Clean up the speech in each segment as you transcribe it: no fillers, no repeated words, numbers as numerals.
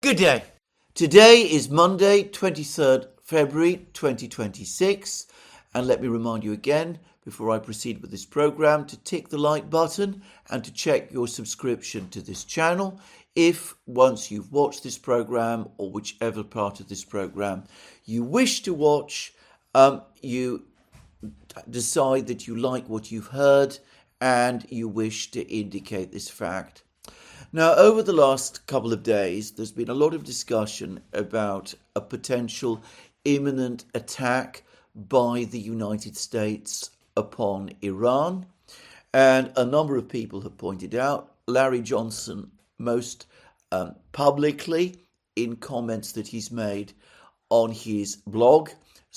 Good day. Today is Monday, 23rd February 2026, and let me remind you again, before I proceed with this program, to tick the like button and to check your subscription to this channel if, once you've watched this program or whichever part of this program you wish to watch, you decide that you like what you've heard and you wish to indicate this fact. Now, over the last couple of days, there's been a lot of discussion about a potential imminent attack by the United States upon Iran. And a number of people have pointed out, Larry Johnson most publicly in comments that he's made on his blog,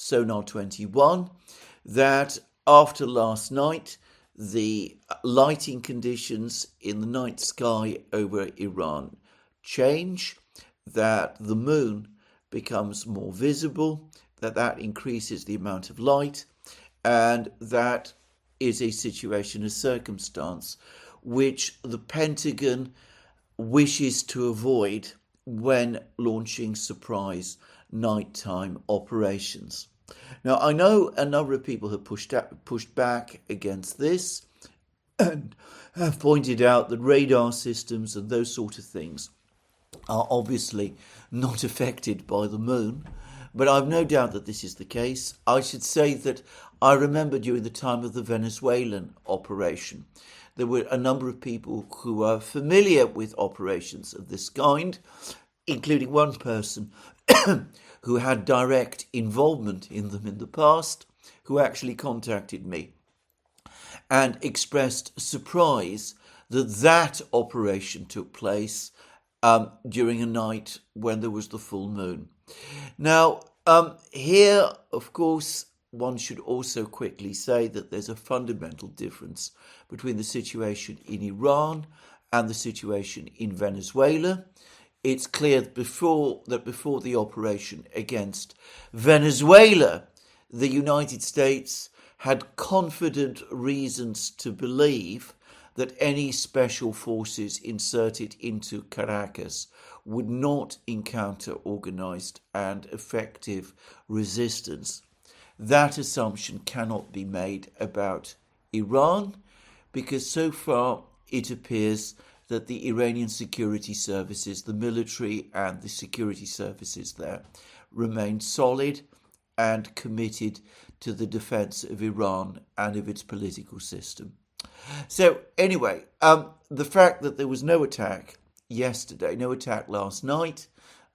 Sonar21, that after last night, the lighting conditions in the night sky over Iran change, that the moon becomes more visible, that increases the amount of light, and that is a situation, a circumstance, which the Pentagon wishes to avoid when launching surprise nighttime operations. Now, I know a number of people have pushed back against this and have pointed out that radar systems and those sort of things are obviously not affected by the moon, but I've no doubt that this is the case. I should say that I remember during the time of the Venezuelan operation, there were a number of people who are familiar with operations of this kind, including one person who had direct involvement in them in the past, who actually contacted me and expressed surprise that operation took place during a night when there was the full moon. Now, here, of course, one should also quickly say that there's a fundamental difference between the situation in Iran and the situation in Venezuela. It's clear that before the operation against Venezuela, the United States had confident reasons to believe that any special forces inserted into Caracas would not encounter organized and effective resistance. That assumption cannot be made about Iran because so far it appears that the Iranian security services, the military and the security services there, remain solid and committed to the defense of Iran and of its political system. So anyway, the fact that there was no attack yesterday, no attack last night,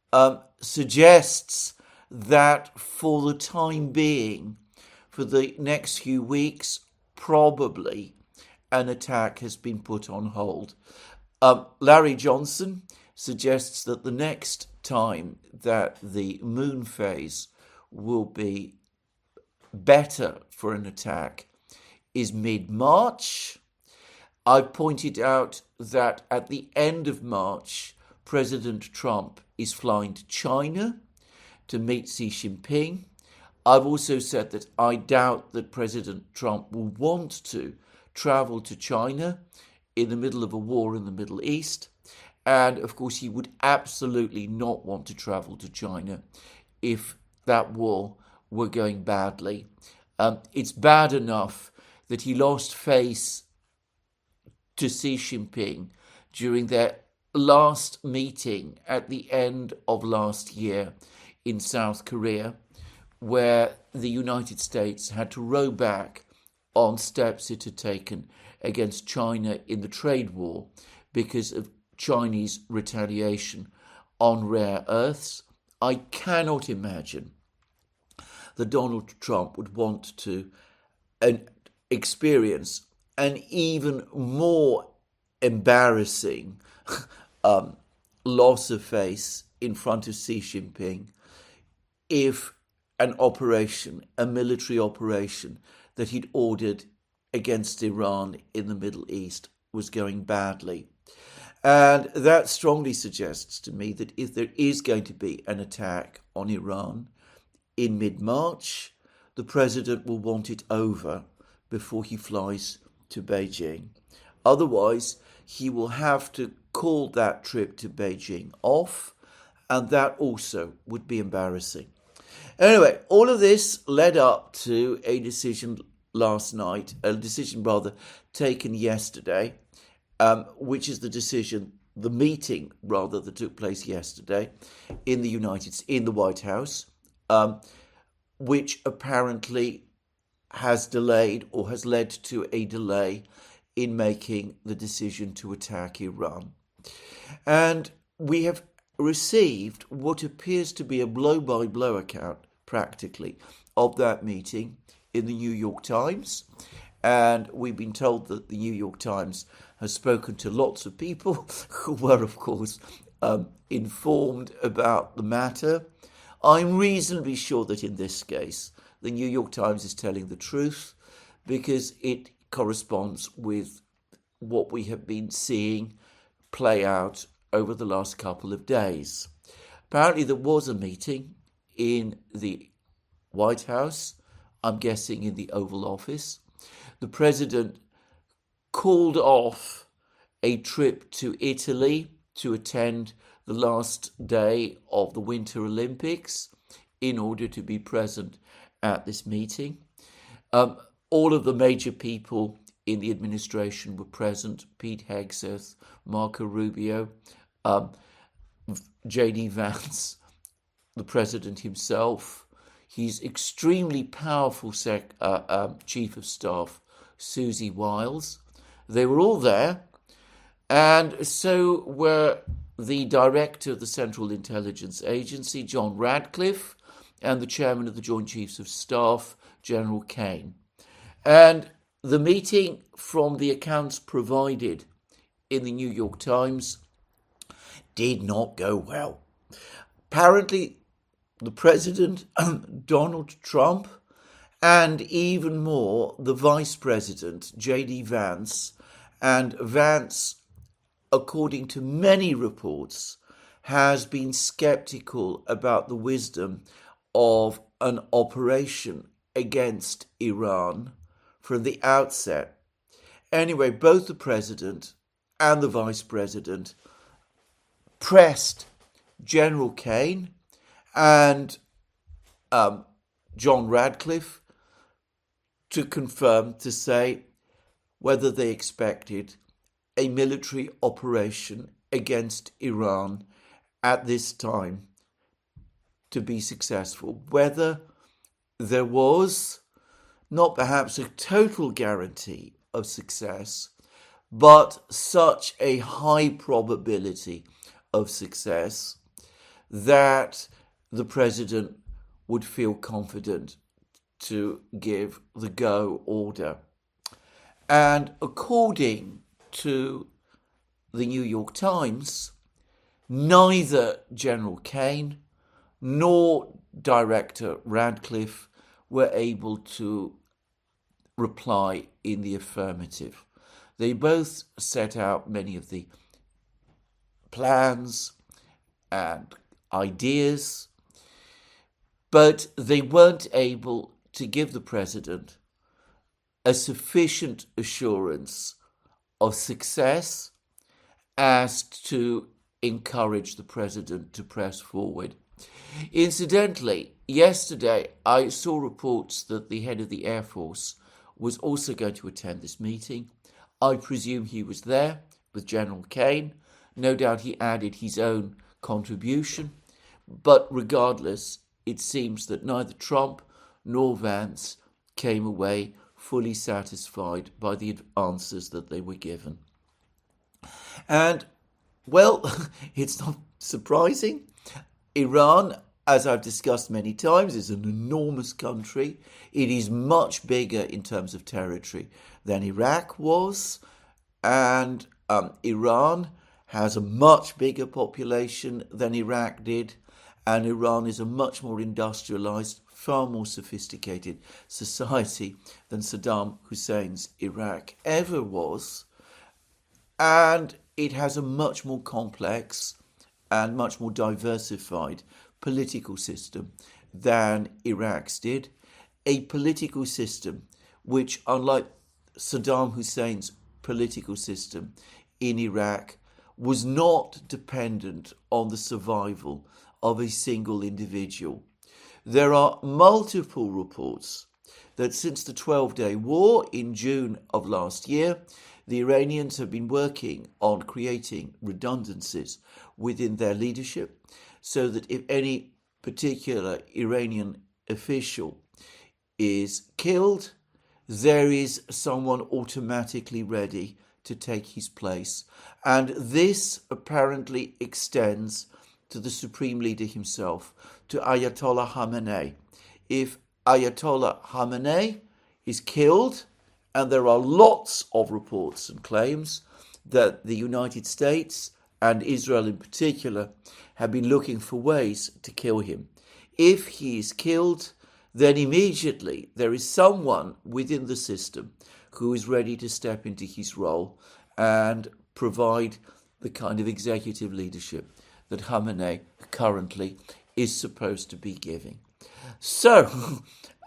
suggests that for the time being, for the next few weeks, probably an attack has been put on hold. Larry Johnson suggests that the next time that the moon phase will be better for an attack is mid-March. I've pointed out that at the end of March, President Trump is flying to China to meet Xi Jinping. I've also said that I doubt that President Trump will want to travel to China in the middle of a war in the Middle East. And of course, he would absolutely not want to travel to China if that war were going badly. It's bad enough that he lost face to Xi Jinping during their last meeting at the end of last year in South Korea, where the United States had to row back on steps it had taken against China in the trade war because of Chinese retaliation on rare earths. I cannot imagine that Donald Trump would want to experience an even more embarrassing loss of face in front of Xi Jinping if an operation, a military operation that he'd ordered against Iran in the Middle East was going badly. And that strongly suggests to me that if there is going to be an attack on Iran in mid-March, the president will want it over before he flies to Beijing. Otherwise, he will have to call that trip to Beijing off and that also would be embarrassing. Anyway, all of this led up to a decision last night, a decision rather taken yesterday, which is the meeting rather that took place yesterday in the White House, which apparently has delayed or has led to a delay in making the decision to attack Iran. And we have received what appears to be a blow-by-blow account, practically, of that meeting in the New York Times. And we've been told that the New York Times has spoken to lots of people who were, of course, informed about the matter. I'm reasonably sure that in this case, the New York Times is telling the truth because it corresponds with what we have been seeing play out over the last couple of days. Apparently there was a meeting in the White House, I'm guessing in the Oval Office. The president called off a trip to Italy to attend the last day of the Winter Olympics in order to be present at this meeting. All of the major people in the administration were present: Pete Hegseth, Marco Rubio, J.D. Vance, the president himself, his extremely powerful chief of staff, Susie Wiles. They were all there, and so were the director of the Central Intelligence Agency, John Radcliffe, and the chairman of the Joint Chiefs of Staff, General Kane. And the meeting, from the accounts provided in the New York Times, did not go well. Apparently, the president, Donald Trump, and even more, the vice president, J.D. Vance, and Vance, according to many reports, has been skeptical about the wisdom of an operation against Iran from the outset. Anyway, both the president and the vice president pressed General Kane and John Radcliffe to confirm, to say whether they expected a military operation against Iran at this time to be successful, whether there was not perhaps a total guarantee of success, but such a high probability of success that the president would feel confident to give the go order. And according to the New York Times, neither General Kane nor Director Radcliffe were able to reply in the affirmative. They both set out many of the plans and ideas, but they weren't able to give the president a sufficient assurance of success as to encourage the president to press forward. Incidentally, yesterday I saw reports that the head of the Air Force was also going to attend this meeting. I presume he was there with General Kane. No doubt he added his own contribution. But regardless, it seems that neither Trump nor Vance came away fully satisfied by the answers that they were given. And, well, it's not surprising. Iran, as I've discussed many times, is an enormous country. It is much bigger in terms of territory than Iraq was. And Iran has a much bigger population than Iraq did. And Iran is a much more industrialized, far more sophisticated society than Saddam Hussein's Iraq ever was. And it has a much more complex and much more diversified political system than Iraq's did. A political system which, unlike Saddam Hussein's political system in Iraq, was not dependent on the survival of a single individual. There are multiple reports that since the 12-day war in June of last year, the Iranians have been working on creating redundancies within their leadership so that if any particular Iranian official is killed, there is someone automatically ready to take his place. And this apparently extends to the Supreme Leader himself, to Ayatollah Khamenei. If Ayatollah Khamenei is killed, and there are lots of reports and claims that the United States and Israel in particular have been looking for ways to kill him. If he is killed, then immediately there is someone within the system who is ready to step into his role and provide the kind of executive leadership that Khamenei currently is supposed to be giving. So,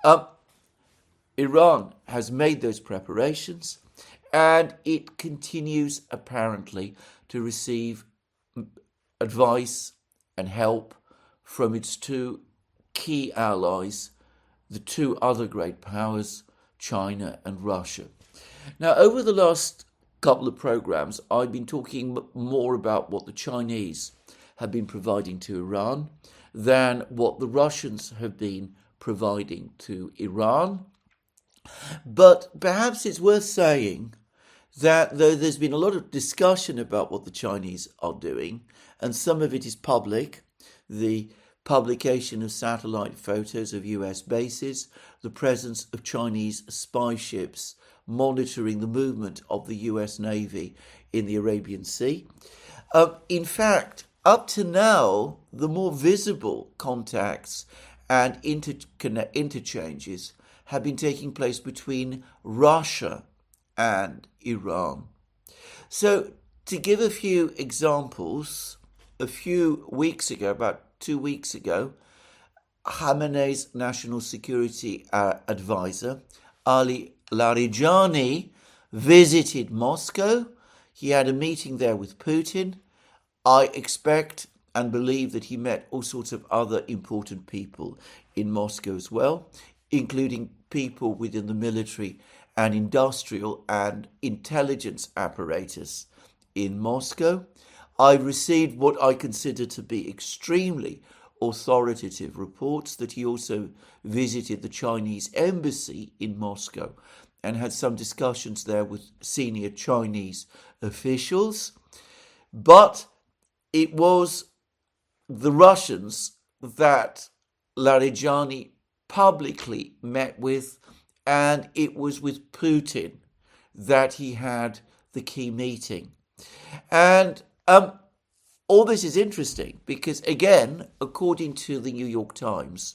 Iran has made those preparations, and it continues apparently to receive advice and help from its two key allies, the two other great powers, China and Russia. Now, over the last couple of programs, I've been talking more about what the Chinese have been providing to Iran than what the Russians have been providing to Iran. But perhaps it's worth saying that though there's been a lot of discussion about what the Chinese are doing, and some of it is public, the publication of satellite photos of US bases, the presence of Chinese spy ships monitoring the movement of the US Navy in the Arabian Sea. In fact, up to now, the more visible contacts and interchanges have been taking place between Russia and Iran. So, to give a few examples, a few weeks ago, about 2 weeks ago, Khamenei's national security advisor, Ali Larijani, visited Moscow. He had a meeting there with Putin. I expect and believe that he met all sorts of other important people in Moscow as well, including people within the military and industrial and intelligence apparatus in Moscow. I received what I consider to be extremely authoritative reports that he also visited the Chinese embassy in Moscow and had some discussions there with senior Chinese officials. But it was the Russians that Larijani publicly met with, and it was with Putin that he had the key meeting. And all this is interesting because, again, according to the New York Times,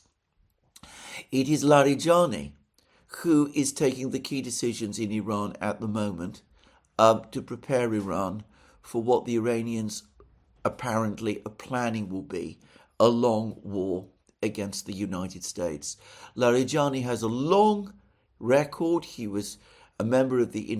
it is Larijani who is taking the key decisions in Iran at the moment to prepare Iran for what the Iranians apparently are planning will be a long war against the United States. Larijani has a long record. He was a member of the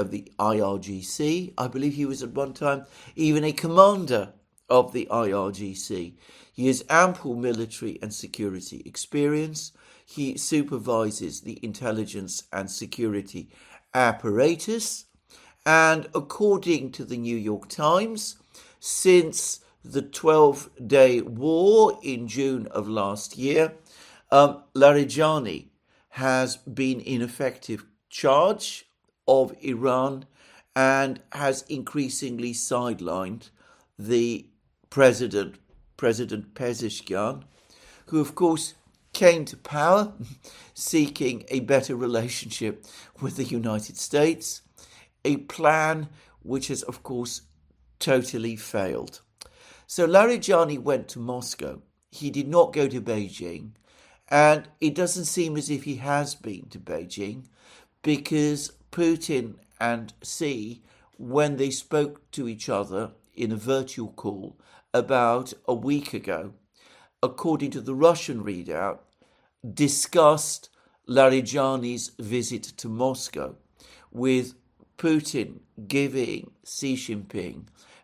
IRGC. I believe he was at one time even a commander of the IRGC. He has ample military and security experience. He supervises the intelligence and security apparatus. And according to the New York Times, since the 12-day war in June of last year, Larijani has been in effective charge of Iran and has increasingly sidelined the President Pezeshkian, who of course came to power seeking a better relationship with the United States, a plan which has of course totally failed. So Larijani went to Moscow. He did not go to Beijing, and it doesn't seem as if he has been to Beijing, because Putin and Xi, when they spoke to each other in a virtual call about a week ago, according to the Russian readout, discussed Larijani's visit to Moscow, with Putin giving Xi Jinping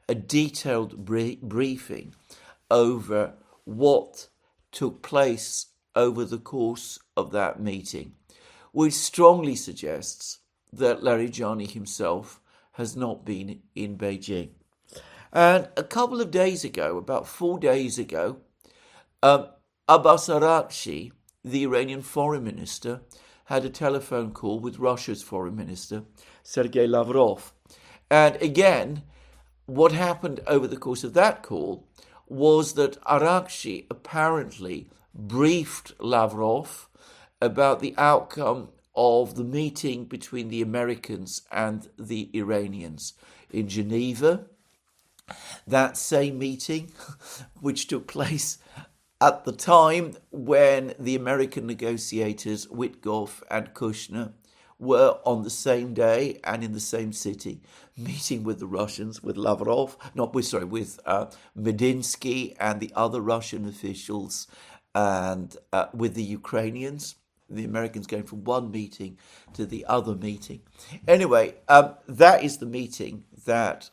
a detailed briefing over what took place over the course of that meeting, which strongly suggests that Larijani himself has not been in Beijing. And a couple of days ago, about 4 days ago, Abbas Araghchi, the Iranian foreign minister, had a telephone call with Russia's foreign minister, Sergei Lavrov. And again, what happened over the course of that call was that Araghchi apparently briefed Lavrov about the outcome of the meeting between the Americans and the Iranians in Geneva. That same meeting, which took place at the time when the American negotiators Witkoff and Kushner were on the same day and in the same city, meeting with the Russians, with Lavrov, with Medinsky and the other Russian officials, and with the Ukrainians. The Americans going from one meeting to the other meeting. Anyway, that is the meeting that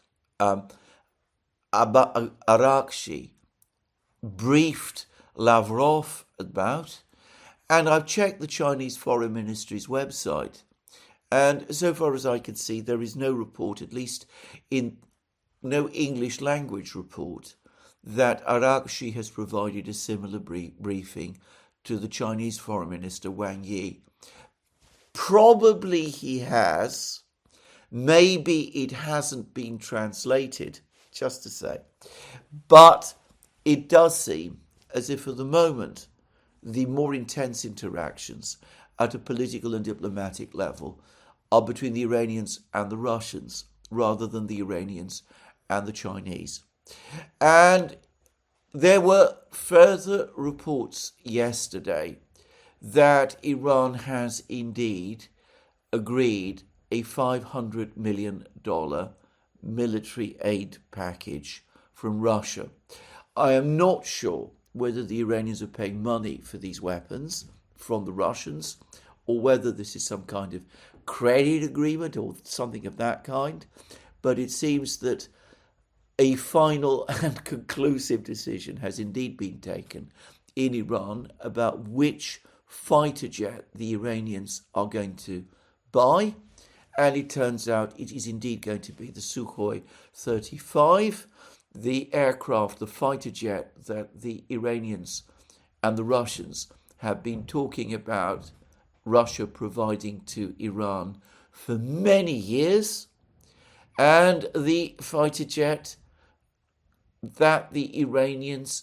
Araghchi briefed Lavrov about, and I've checked the Chinese Foreign Ministry's website, and so far as I can see, there is no report, at least in no English language report, that Araghchi has provided a similar briefing to the Chinese Foreign Minister Wang Yi. Probably he has. Maybe it hasn't been translated, just to say. But it does seem as if at the moment the more intense interactions at a political and diplomatic level are between the Iranians and the Russians rather than the Iranians and the Chinese. And there were further reports yesterday that Iran has indeed agreed a $500 million military aid package from Russia. I am not sure whether the Iranians are paying money for these weapons from the Russians or whether this is some kind of credit agreement or something of that kind, but it seems that a final and conclusive decision has indeed been taken in Iran about which fighter jet the Iranians are going to buy, and it turns out it is indeed going to be the Sukhoi 35, the aircraft, the fighter jet that the Iranians and the Russians have been talking about Russia providing to Iran for many years, and the fighter jet that the Iranians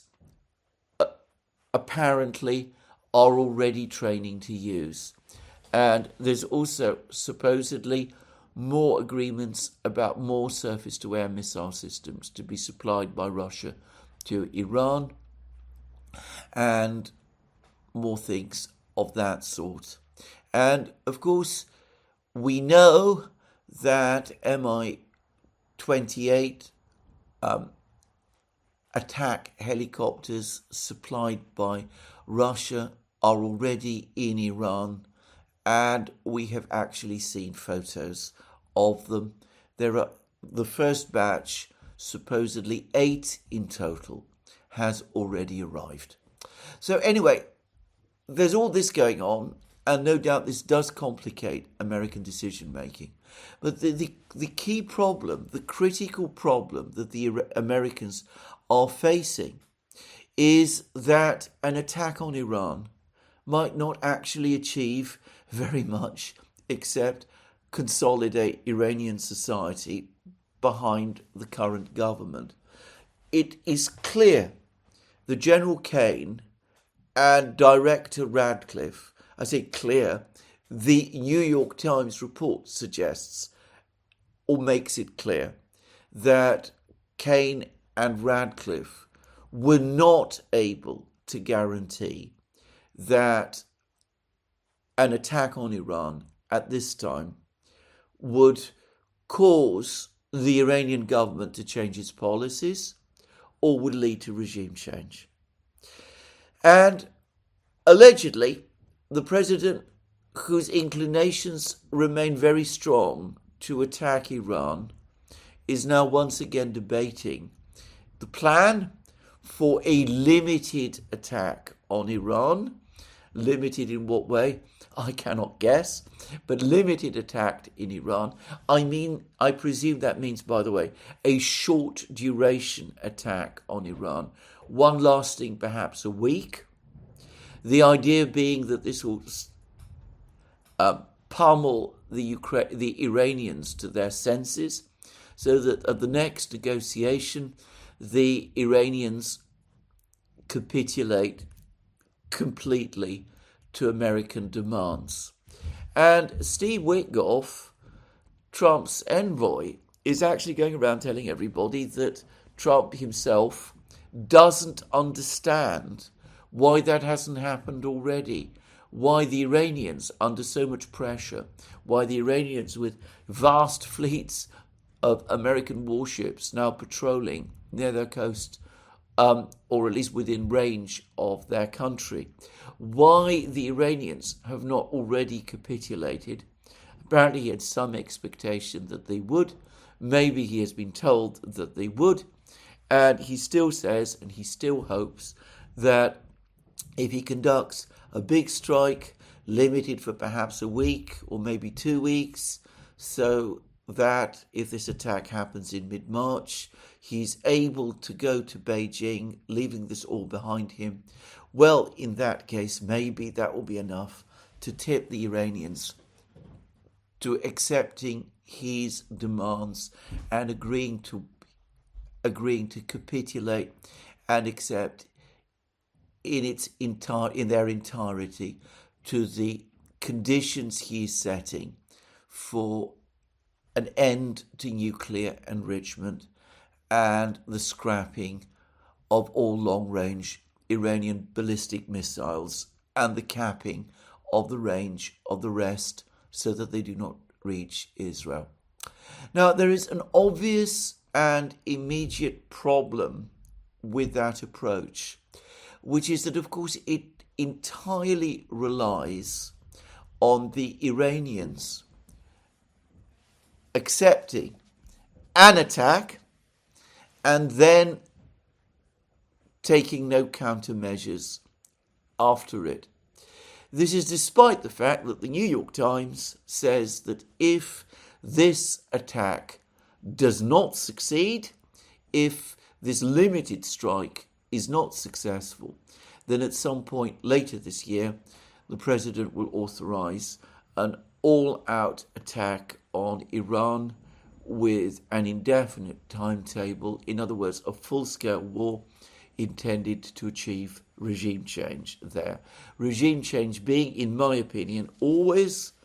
apparently are already training to use. And there's also supposedly more agreements about more surface-to-air missile systems to be supplied by Russia to Iran, and more things of that sort. And of course, we know that Mi-28 attack helicopters supplied by Russia are already in Iran, and we have actually seen photos of them. There are the first batch, supposedly 8 in total, has already arrived. So anyway, there's all this going on, and no doubt this does complicate American decision-making. But the key problem, the critical problem that the Americans are facing is that an attack on Iran might not actually achieve very much except consolidate Iranian society behind the current government. It is clear that General Kane and Director Radcliffe, I say clear, the New York Times report suggests or makes it clear that Kane and Radcliffe were not able to guarantee that an attack on Iran at this time would cause the Iranian government to change its policies or would lead to regime change. And allegedly, the president, whose inclinations remain very strong to attack Iran, is now once again debating the plan for a limited attack on Iran. Limited in what way? I cannot guess, but limited attack in Iran. I presume that means, by the way, a short duration attack on Iran, one lasting perhaps a week. The idea being that this will pummel the Iranians to their senses, so that at the next negotiation, the Iranians capitulate completely to American demands. And Steve Witkoff, Trump's envoy, is actually going around telling everybody that Trump himself doesn't understand why that hasn't happened already, why the Iranians, under so much pressure, why the Iranians with vast fleets of American warships now patrolling near their coast, or at least within range of their country, why the Iranians have not already capitulated. Apparently he had some expectation that they would. Maybe he has been told that they would. And he still says, and he still hopes, that if he conducts a big strike, limited for perhaps a week or maybe 2 weeks, so that if this attack happens in mid-March, he's able to go to Beijing, leaving this all behind him. Well, in that case, maybe that will be enough to tip the Iranians to accepting his demands and agreeing to capitulate and accept in their entirety to the conditions he is setting for an end to nuclear enrichment and the scrapping of all long-range Iranian ballistic missiles and the capping of the range of the rest so that they do not reach Israel. Now, there is an obvious and immediate problem with that approach, which is that, of course, it entirely relies on the Iranians accepting an attack and then taking no countermeasures after it. This is despite the fact that the New York Times says that if this attack does not succeed, if this limited strike is not successful, then at some point later this year, the president will authorize an all-out attack on Iran with an indefinite timetable, in other words, a full-scale war intended to achieve regime change there. Regime change being, in my opinion, always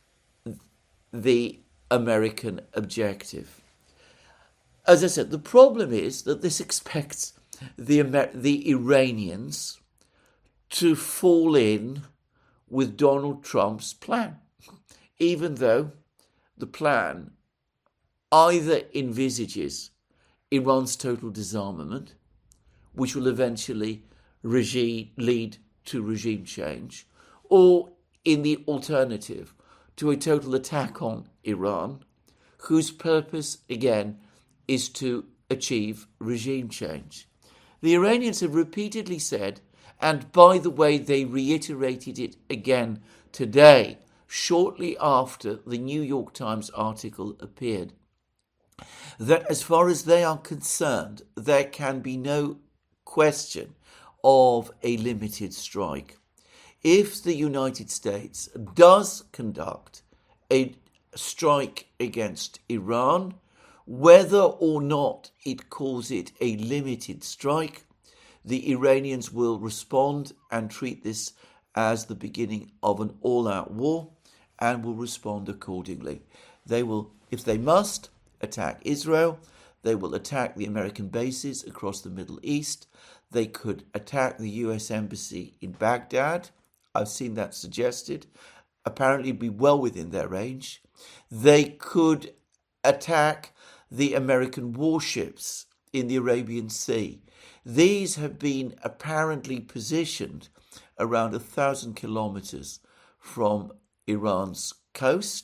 the American objective. As I said, the problem is that this expects the Iranians to fall in with Donald Trump's plan, even though the plan either envisages Iran's total disarmament, which will eventually lead to regime change, or in the alternative, to a total attack on Iran, whose purpose, again, is to achieve regime change. The Iranians have repeatedly said, and by the way, they reiterated it again today, shortly after the New York Times article appeared, that as far as they are concerned, there can be no question of a limited strike. If the United States does conduct a strike against Iran, whether or not it calls it a limited strike, the Iranians will respond and treat this as the beginning of an all-out war and will respond accordingly. They will, if they must, attack Israel. They will attack the American bases across the Middle East. They could attack the US Embassy in Baghdad. I've seen that suggested. Apparently be well within their range. They could attack the American warships in the Arabian Sea. These have been apparently positioned around 1,000 kilometers from Iran's coast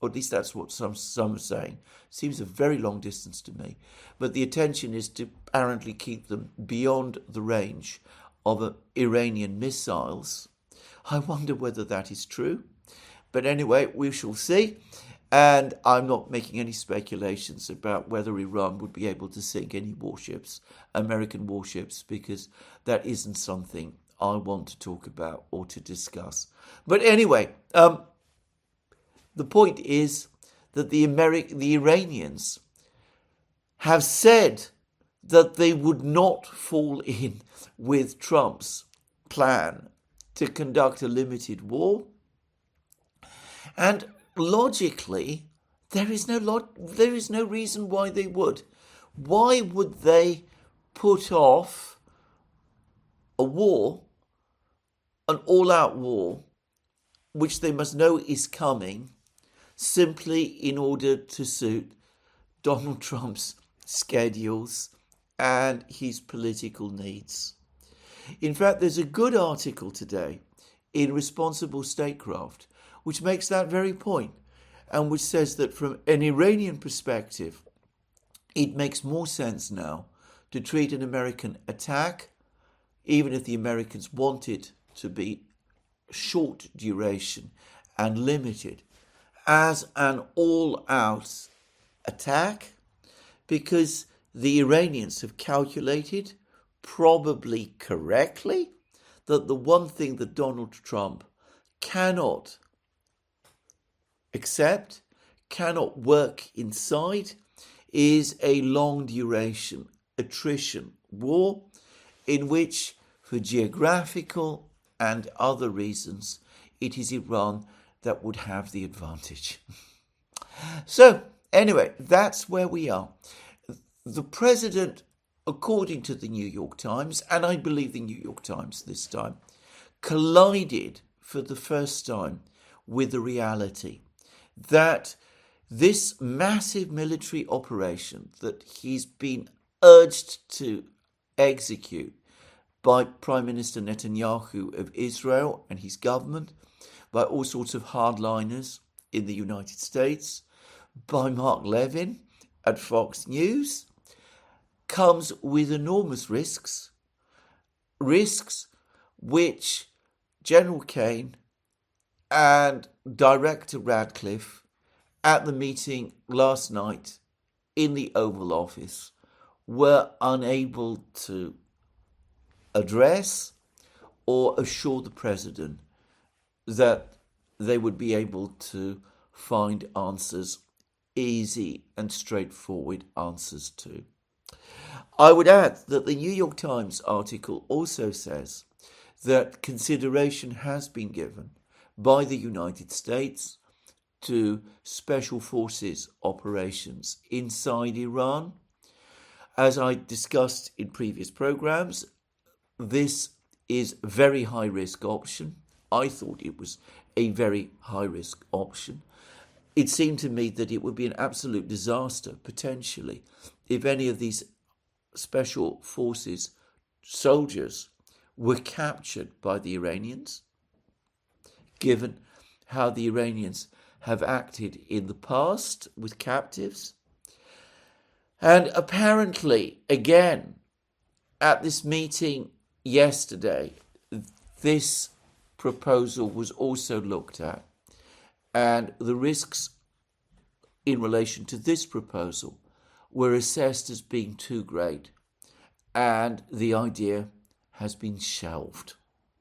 or at least that's what some are saying. Seems a very long distance to me. But the intention is to apparently keep them beyond the range of Iranian missiles. I wonder whether that is true. But anyway, we shall see. And I'm not making any speculations about whether Iran would be able to sink any warships, American warships, because that isn't something I want to talk about or to discuss. But anyway, the point is that the Iranians have said that they would not fall in with Trump's plan to conduct a limited war. And logically, there is no reason why they would. Why would they put off a war, an all-out war, which they must know is coming, simply in order to suit Donald Trump's schedules and his political needs? In fact, there's a good article today in Responsible Statecraft which makes that very point, and which says that from an Iranian perspective, it makes more sense now to treat an American attack, even if the Americans want it to be short duration and limited, as an all-out attack, because the Iranians have calculated, probably correctly, that the one thing that Donald Trump cannot accept, cannot work inside, is a long duration attrition war in which, for geographical and other reasons, it is Iran that would have the advantage. So, anyway, that's where we are. The president, according to the New York Times, and I believe the New York Times this time, collided for the first time with the reality that this massive military operation that he's been urged to execute by Prime Minister Netanyahu of Israel and his government, by all sorts of hardliners in the United States, by Mark Levin at Fox News, comes with enormous risks which General Kane and Director Radcliffe at the meeting last night in the Oval Office were unable to address or assure the president that they would be able to find answers, easy and straightforward answers to. I would add that the New York Times article also says that consideration has been given by the United States to special forces operations inside Iran. As I discussed in previous programs, this is a very high-risk option. I thought it was a very high-risk option. It seemed to me that it would be an absolute disaster, potentially, if any of these special forces soldiers were captured by the Iranians, given how the Iranians have acted in the past with captives. And apparently, again, at this meeting yesterday, this proposal was also looked at, and the risks in relation to this proposal were assessed as being too great, and the idea has been shelved.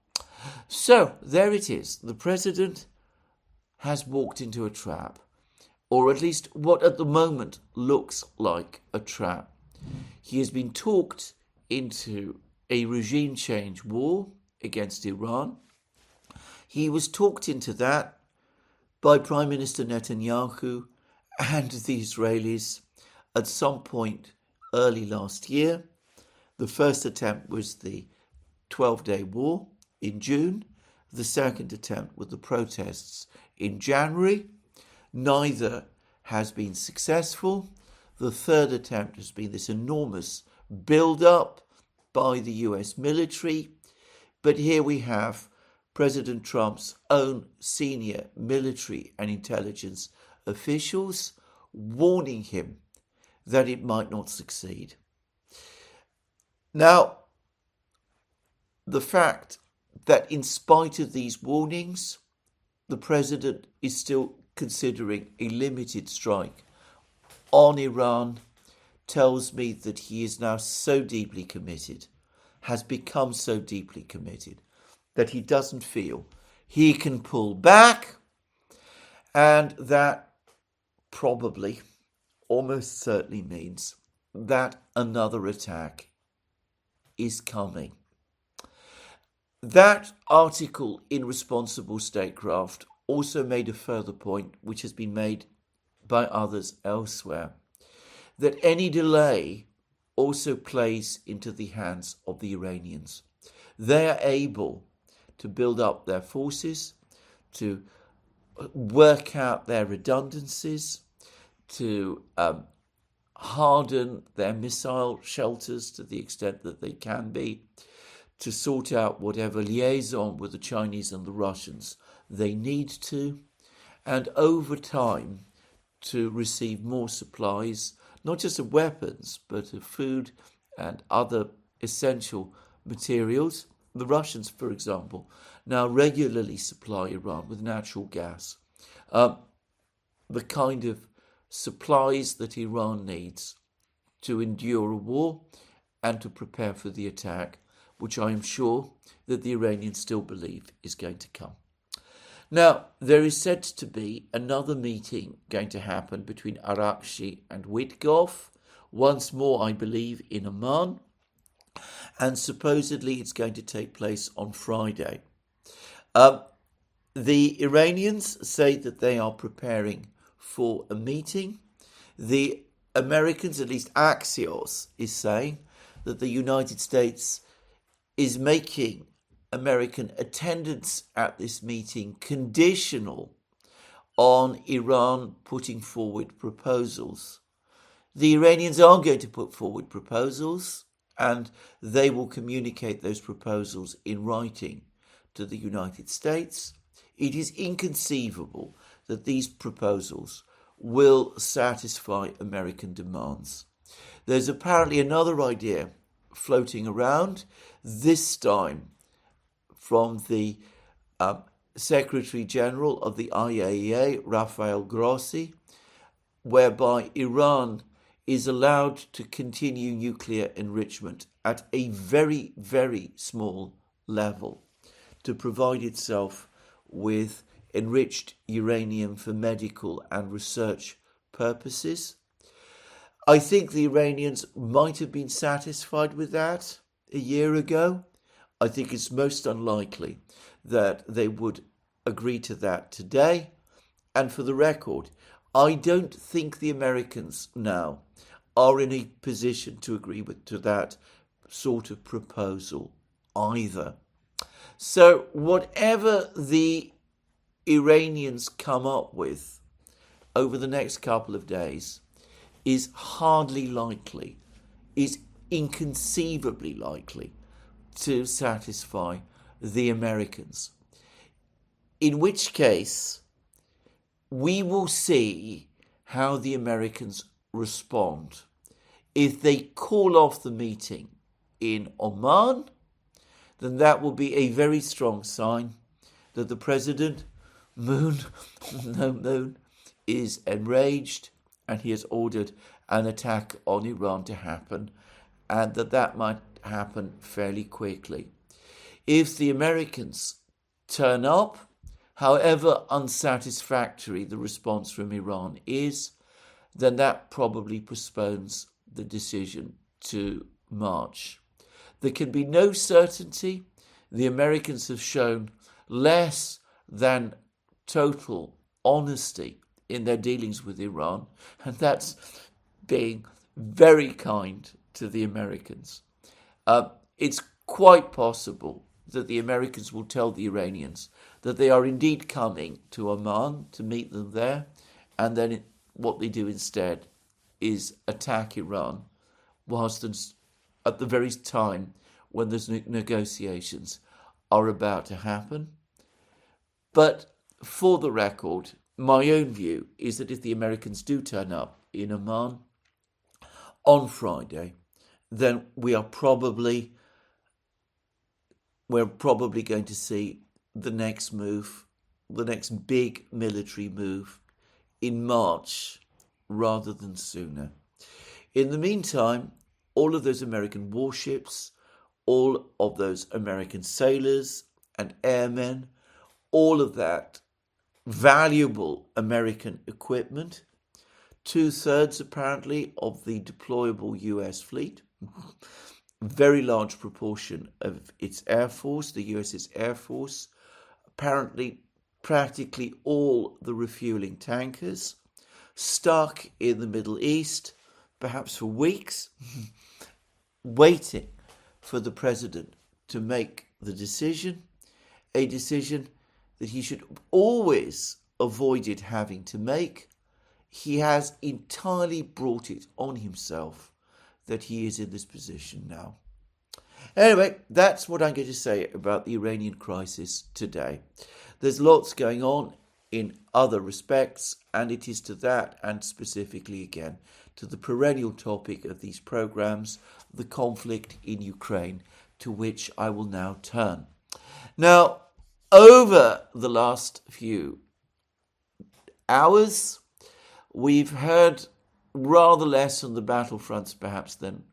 So, there it is. The president has walked into a trap, or at least what at the moment looks like a trap. He has been talked into a regime change war against Iran. He was talked into that by Prime Minister Netanyahu and the Israelis at some point early last year. The first attempt was the 12-day war in June. The second attempt was the protests in January. Neither has been successful. The third attempt has been this enormous build-up by the US military. But here we have President Trump's own senior military and intelligence officials, warning him that it might not succeed. Now, the fact that in spite of these warnings, the president is still considering a limited strike on Iran tells me that he is now so deeply committed, has become so deeply committed, that he doesn't feel he can pull back, and that probably, almost certainly means that another attack is coming. That article in Responsible Statecraft also made a further point, which has been made by others elsewhere, that any delay also plays into the hands of the Iranians. They are able to build up their forces, to work out their redundancies, to harden their missile shelters to the extent that they can be, to sort out whatever liaison with the Chinese and the Russians they need to, and over time to receive more supplies, not just of weapons, but of food and other essential materials. The Russians, for example, now regularly supply Iran with natural gas, the kind of supplies that Iran needs to endure a war and to prepare for the attack, which I am sure that the Iranians still believe is going to come. Now, there is said to be another meeting going to happen between Araghchi and Witkoff, once more, I believe, in Amman, and supposedly it's going to take place on Friday. The Iranians say that they are preparing for a meeting. The Americans, at least Axios, is saying that the United States is making American attendance at this meeting conditional on Iran putting forward proposals. The Iranians are going to put forward proposals, and they will communicate those proposals in writing to the United States. It is inconceivable that these proposals will satisfy American demands. There's apparently another idea floating around, this time from the Secretary General of the IAEA, Rafael Grossi, whereby Iran is allowed to continue nuclear enrichment at a very, very small level to provide itself with enriched uranium for medical and research purposes. I think the Iranians might have been satisfied with that a year ago. I think it's most unlikely that they would agree to that today. And for the record, I don't think the Americans now are in a position to agree to that sort of proposal either. So whatever the Iranians come up with over the next couple of days is hardly likely, is inconceivably likely to satisfy the Americans. In which case, we will see how the Americans respond. If they call off the meeting in Oman, then that will be a very strong sign that the President, Moon, is enraged, and he has ordered an attack on Iran to happen, and that might happen fairly quickly. If the Americans turn up, however unsatisfactory the response from Iran is, then that probably postpones the decision to March. There can be no certainty. The Americans have shown less than total honesty in their dealings with Iran, and that's being very kind to the Americans. It's quite possible that the Americans will tell the Iranians that they are indeed coming to Oman to meet them there, and then what they do instead is attack Iran whilst at the very time when those negotiations are about to happen. But for the record, my own view is that if the Americans do turn up in Amman on Friday, then we're probably going to see the next move, the next big military move in March rather than sooner. In the meantime, all of those American warships, all of those American sailors and airmen, all of that valuable American equipment, 2/3 apparently of the deployable US fleet, very large proportion of its air force, the US's air force, apparently practically all the refueling tankers, stuck in the Middle East, perhaps for weeks, waiting for the president to make the decision, a decision that he should always avoided having to make. He has entirely brought it on himself that he is in this position now. Anyway, that's what I'm going to say about the Iranian crisis today. There's lots going on in other respects, and it is to that, and specifically again to the perennial topic of these programs, the conflict in Ukraine, to which I will now turn. Now, over the last few hours, we've heard rather less on the battlefronts perhaps than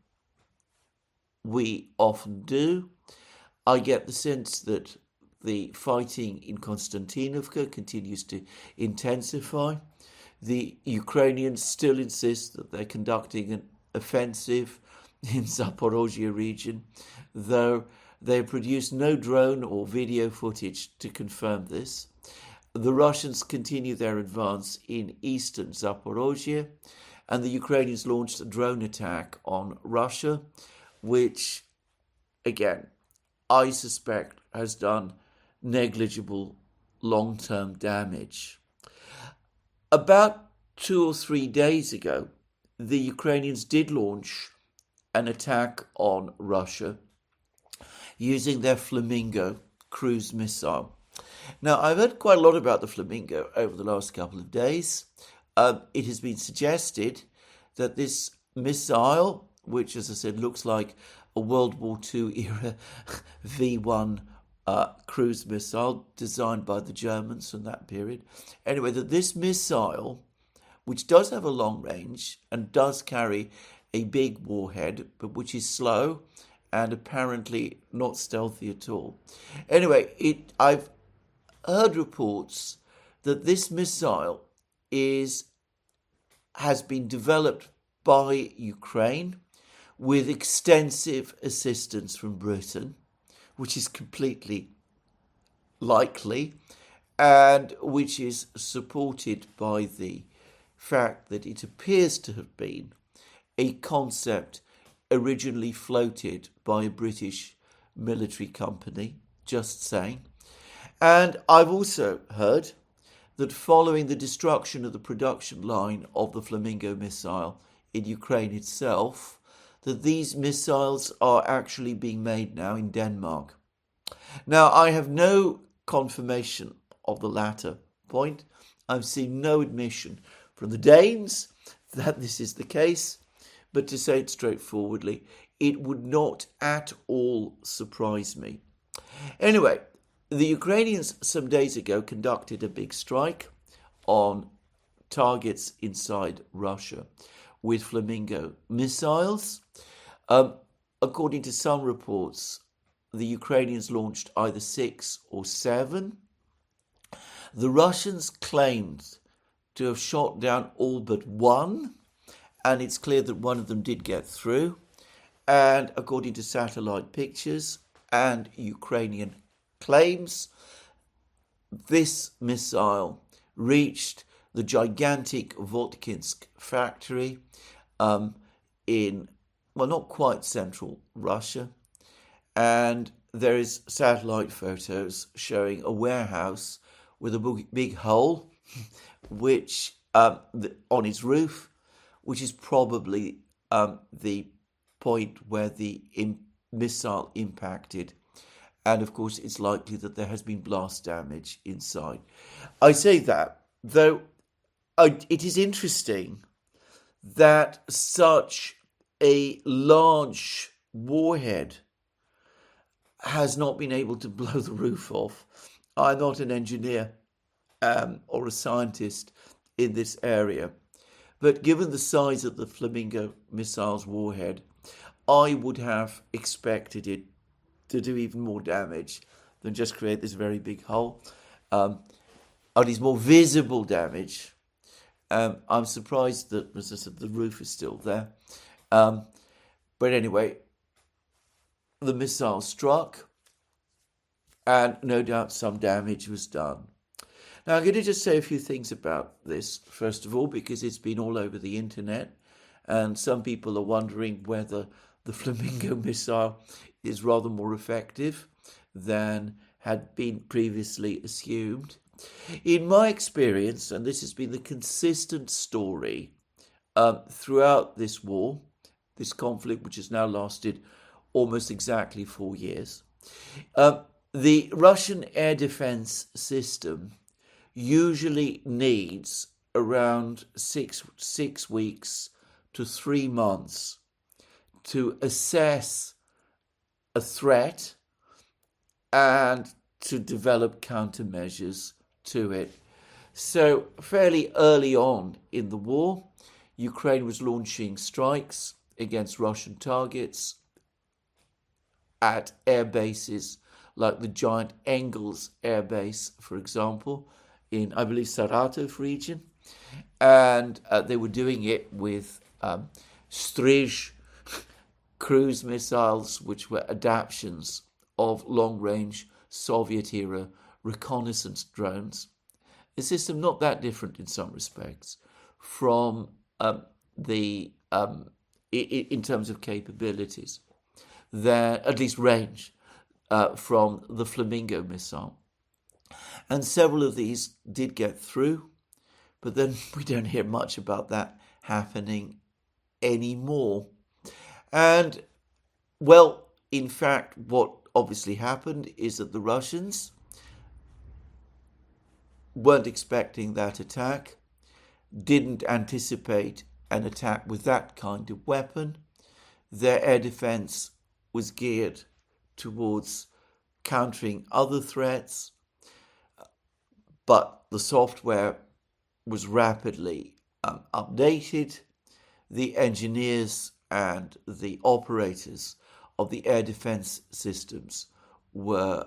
we often do. I get the sense that the fighting in Konstantinovka continues to intensify. The Ukrainians still insist that they're conducting an offensive in Zaporozhye region, though they produced no drone or video footage to confirm this. The Russians continue their advance in eastern Zaporozhye, and the Ukrainians launched a drone attack on Russia, which, again, I suspect has done negligible long-term damage. About 2 or 3 days ago, the Ukrainians did launch an attack on Russia using their Flamingo cruise missile. Now, I've heard quite a lot about the Flamingo over the last couple of days. It has been suggested that this missile, which, as I said, looks like a World War II era V1 cruise missile designed by the Germans from that period. Anyway, that this missile, which does have a long range and does carry a big warhead, but which is slow and apparently not stealthy at all. Anyway, I've heard reports that this missile has been developed by Ukraine with extensive assistance from Britain, which is completely likely, and which is supported by the fact that it appears to have been a concept originally floated by a British military company, just saying. And I've also heard that following the destruction of the production line of the Flamingo missile in Ukraine itself, that these missiles are actually being made now in Denmark. Now, I have no confirmation of the latter point. I've seen no admission from the Danes that this is the case, but to say it straightforwardly, it would not at all surprise me. Anyway, the Ukrainians some days ago conducted a big strike on targets inside Russia with Flamingo missiles. According to some reports, the Ukrainians launched either 6 or 7. The Russians claimed to have shot down all but one, and it's clear that one of them did get through. And according to satellite pictures and Ukrainian claims, this missile reached the gigantic Votkinsk factory in, well, not quite central Russia. And there is satellite photos showing a warehouse with a big hole, which on its roof, which is probably the point where the missile impacted. And of course, it's likely that there has been blast damage inside. I say that Though it is interesting that such a large warhead has not been able to blow the roof off. I'm not an engineer or a scientist in this area, but given the size of the Flamingo missile's warhead, I would have expected it to do even more damage than just create this very big hole. At least more visible damage. I'm surprised that, as I said, the roof is still there. But anyway, the missile struck, and no doubt some damage was done. Now, I'm going to just say a few things about this, first of all, because it's been all over the internet, and some people are wondering whether the Flamingo missile is rather more effective than had been previously assumed. In my experience, and this has been the consistent story throughout this war, this conflict, which has now lasted almost exactly 4 years, the Russian air defense system usually needs around six weeks to 3 months to assess a threat and to develop countermeasures to it. So fairly early on in the war, Ukraine was launching strikes against Russian targets at air bases like the giant Engels air base, for example, in, I believe, Saratov region. And they were doing it with Strij cruise missiles, which were adaptations of long-range Soviet-era reconnaissance drones. A system not that different in some respects from in terms of capabilities, at least range, from the Flamingo missile. And several of these did get through, but then we don't hear much about that happening anymore. And, well, in fact, what obviously happened is that the Russians weren't expecting that attack, didn't anticipate an attack with that kind of weapon. Their air defense was geared towards countering other threats, but the software was rapidly updated. The engineers and the operators of the air defense systems were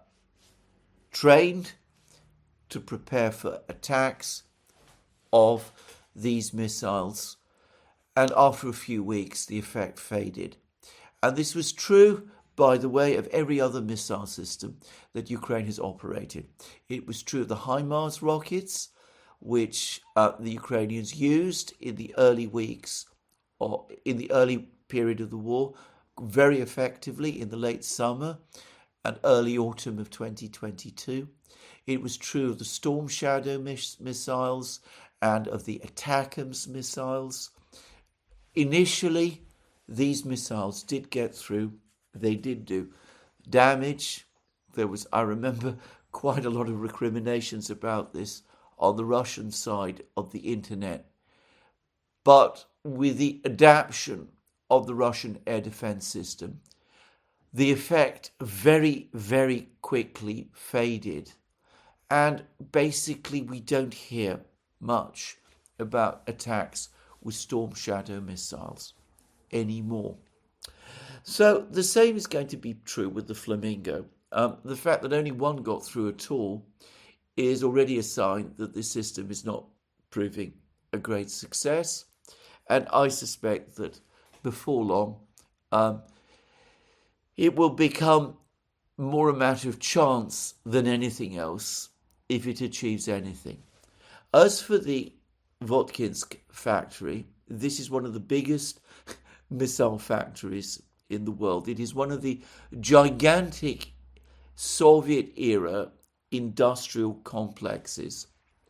trained to prepare for attacks of these missiles, and after a few weeks the effect faded. And this was true, by the way, of every other missile system that Ukraine has operated. It was true of the HIMARS rockets, which the Ukrainians used in the early weeks or in the early period of the war very effectively in the late summer and early autumn of 2022. It was true of the Storm Shadow missiles and of the ATACMS missiles. Initially, these missiles did get through. They did do damage. There was, I remember, quite a lot of recriminations about this on the Russian side of the internet. But with the adaptation of the Russian air defense system, the effect very, very quickly faded. And basically, we don't hear much about attacks with Storm Shadow missiles anymore. So the same is going to be true with the Flamingo. The fact that only one got through at all is already a sign that this system is not proving a great success. And I suspect that before long, it will become more a matter of chance than anything else if it achieves anything. As for the Votkinsk factory, this is one of the biggest missile factories in the world. It is one of the gigantic Soviet-era industrial complexes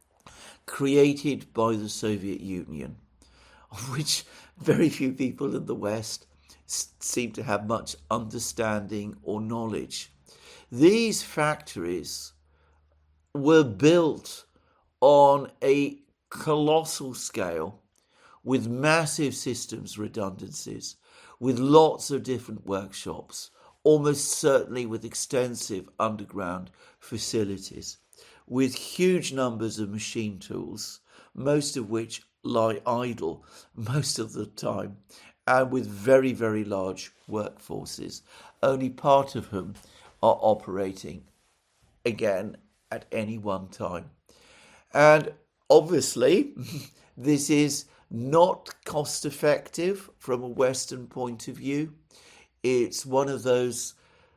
created by the Soviet Union, of which very few people in the West seem to have much understanding or knowledge. These factories were built on a colossal scale with massive systems redundancies, with lots of different workshops, almost certainly with extensive underground facilities, with huge numbers of machine tools, most of which lie idle most of the time, and with very, very large workforces, only part of whom are operating again at any one time. And obviously, this is not cost effective from a Western point of view. It's one of those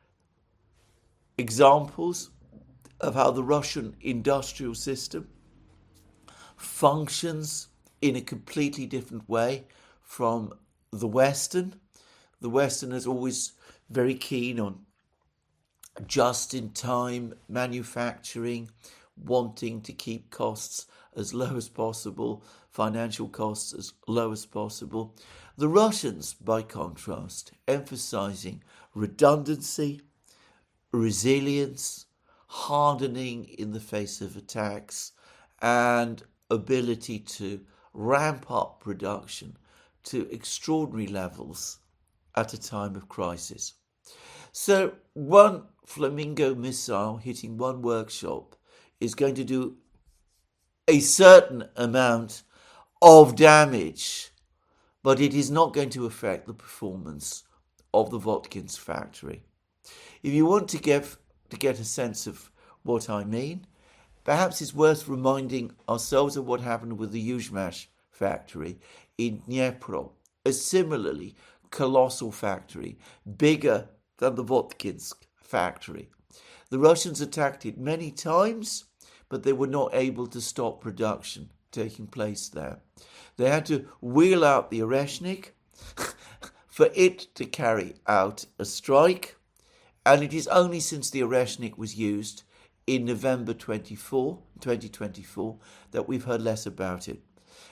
examples of how the Russian industrial system functions in a completely different way from the Western. The Western is always very keen on just-in-time manufacturing, wanting to keep costs as low as possible, financial costs as low as possible. The Russians, by contrast, emphasizing redundancy, resilience, hardening in the face of attacks, and ability to ramp up production to extraordinary levels at a time of crisis. So one Flamingo missile hitting one workshop is going to do a certain amount of damage, but it is not going to affect the performance of the Votkins factory. If you want to get a sense of what I mean, perhaps it's worth reminding ourselves of what happened with the Yuzhmash factory in Dnipro, a similarly colossal factory, bigger than the Votkins factory. The Russians attacked it many times, but they were not able to stop production taking place there. They had to wheel out the Oreshnik for it to carry out a strike, and it is only since the Oreshnik was used in November 2024 that we've heard less about it.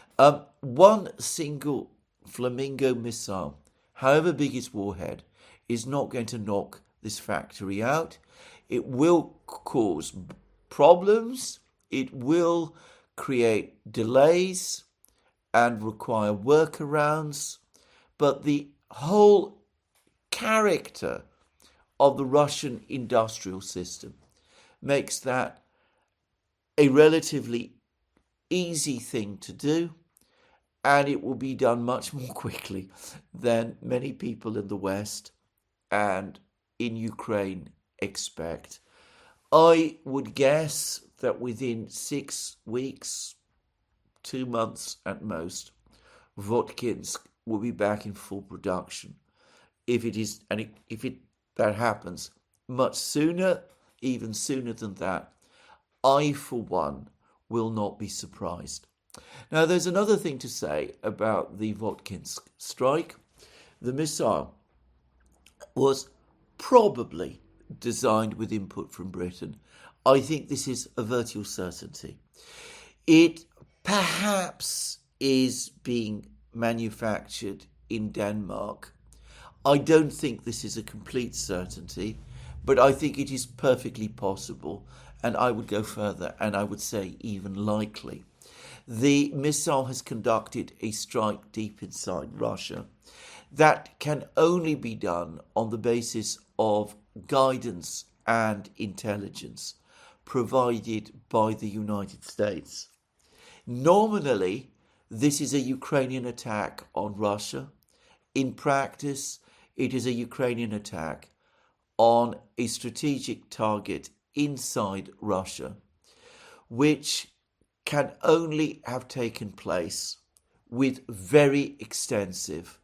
One single Flamingo missile, however big its warhead, is not going to knock this factory out. It will cause problems, it will create delays and require workarounds, but the whole character of the Russian industrial system makes that a relatively easy thing to do, and it will be done much more quickly than many people in the West and in Ukraine expect. I would guess that within 6 weeks, 2 months at most, Votkins will be back in full production. If that happens much sooner, even sooner than that, I, for one, will not be surprised. Now, there's another thing to say about the Votkins strike. The missile was probably designed with input from Britain. I think this is a virtual certainty. It perhaps is being manufactured in Denmark. I don't think this is a complete certainty, but I think it is perfectly possible, and I would go further, and I would say even likely. The missile has conducted a strike deep inside Russia. That can only be done on the basis of guidance and intelligence provided by the United States. Nominally, this is a Ukrainian attack on Russia. In practice, it is a Ukrainian attack on a strategic target inside Russia, which can only have taken place with very extensive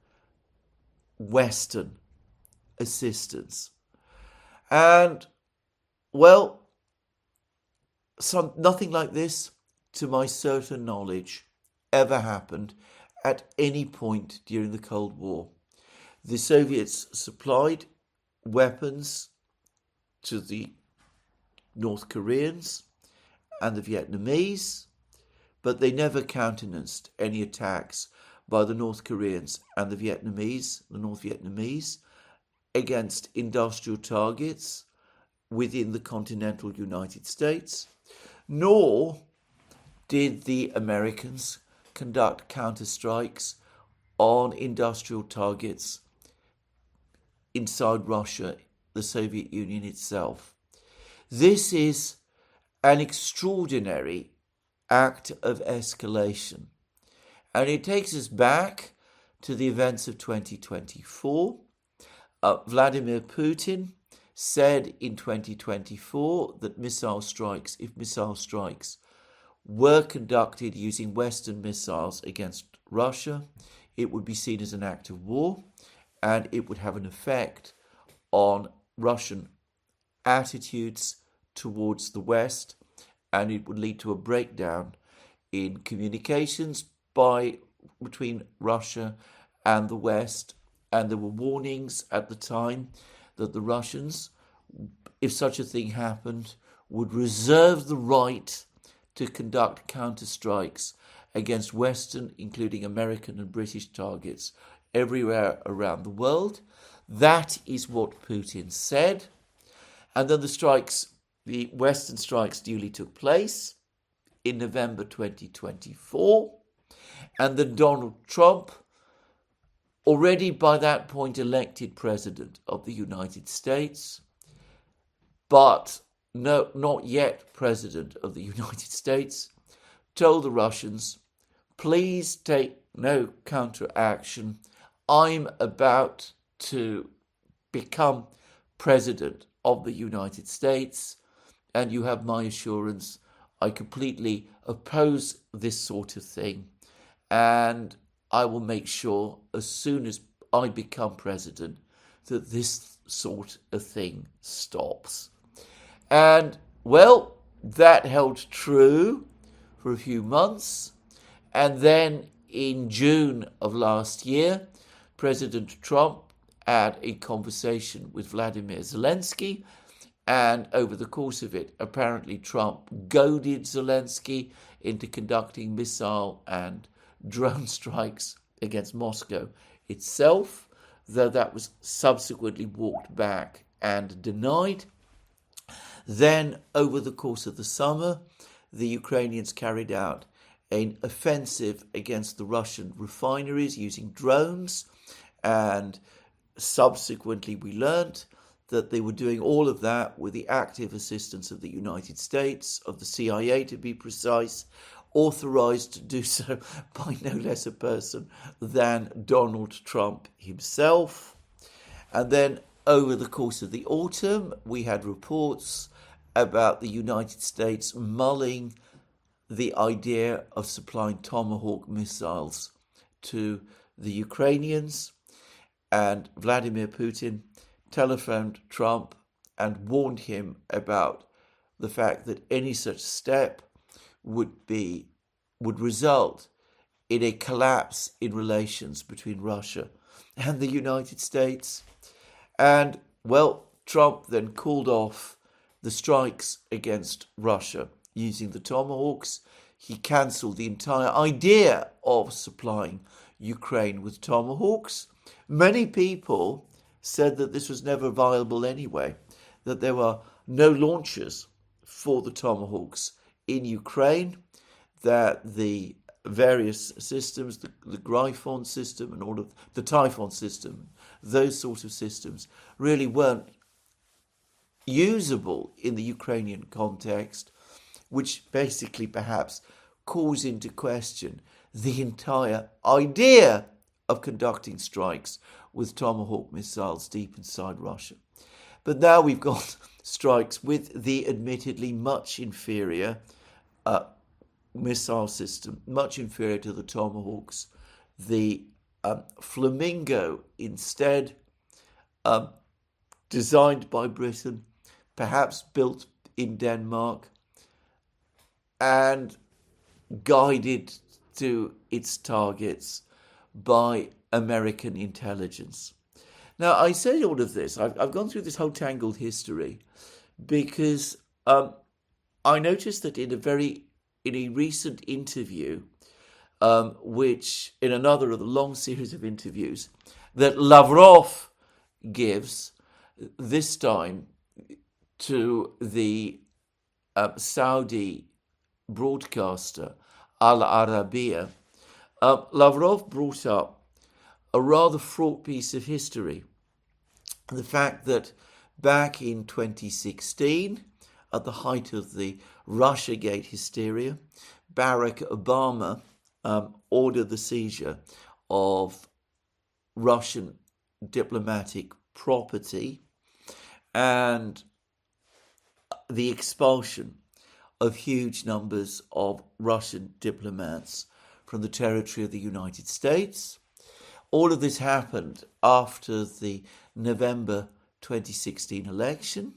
Western assistance. And, well, nothing like this, to my certain knowledge, ever happened at any point during the Cold War. The Soviets supplied weapons to the North Koreans and the Vietnamese, but they never countenanced any attacks by the North Koreans and the North Vietnamese, against industrial targets within the continental United States, nor did the Americans conduct counterstrikes on industrial targets inside Russia, the Soviet Union itself. This is an extraordinary act of escalation, and it takes us back to the events of 2024. Vladimir Putin said in 2024 that if missile strikes were conducted using Western missiles against Russia, it would be seen as an act of war, and it would have an effect on Russian attitudes towards the West, and it would lead to a breakdown in communications between Russia and the West. And there were warnings at the time that the Russians, if such a thing happened, would reserve the right to conduct counterstrikes against Western, including American and British targets everywhere around the world. That is what Putin said. And then the Western strikes duly took place in November 2024. And then Donald Trump, already by that point elected president of the United States, but not yet president of the United States, told the Russians, please take no counteraction. I'm about to become president of the United States, and you have my assurance I completely oppose this sort of thing, and I will make sure as soon as I become president that this sort of thing stops. And, well, that held true for a few months. And then in June of last year, President Trump had a conversation with Vladimir Zelensky. And over the course of it, apparently Trump goaded Zelensky into conducting missile and drone strikes against Moscow itself, though that was subsequently walked back and denied. Then, over the course of the summer, the Ukrainians carried out an offensive against the Russian refineries using drones, and subsequently we learnt that they were doing all of that with the active assistance of the United States, of the CIA to be precise, authorized to do so by no less a person than Donald Trump himself. And then over the course of the autumn, we had reports about the United States mulling the idea of supplying Tomahawk missiles to the Ukrainians, and Vladimir Putin telephoned Trump and warned him about the fact that any such step would result in a collapse in relations between Russia and the United States. And, well, Trump then called off the strikes against Russia using the Tomahawks. He cancelled the entire idea of supplying Ukraine with Tomahawks. Many people said that this was never viable anyway, that there were no launchers for the Tomahawks in Ukraine, that the various systems, the Gryphon system and all of the Typhon system, those sorts of systems really weren't usable in the Ukrainian context, which basically perhaps calls into question the entire idea of conducting strikes with Tomahawk missiles deep inside Russia. But now we've got strikes with the admittedly much inferior missile system, much inferior to the Tomahawks. The Flamingo instead, designed by Britain, perhaps built in Denmark, and guided to its targets by American intelligence. Now, I say all of this, I've gone through this whole tangled history because I noticed that in a recent interview, which in another of the long series of interviews that Lavrov gives, this time to the Saudi broadcaster Al Arabiya, Lavrov brought up a rather fraught piece of history. The fact that back in 2016, at the height of the Russiagate hysteria, Barack Obama ordered the seizure of Russian diplomatic property and the expulsion of huge numbers of Russian diplomats from the territory of the United States. All of this happened after the November 2016 election.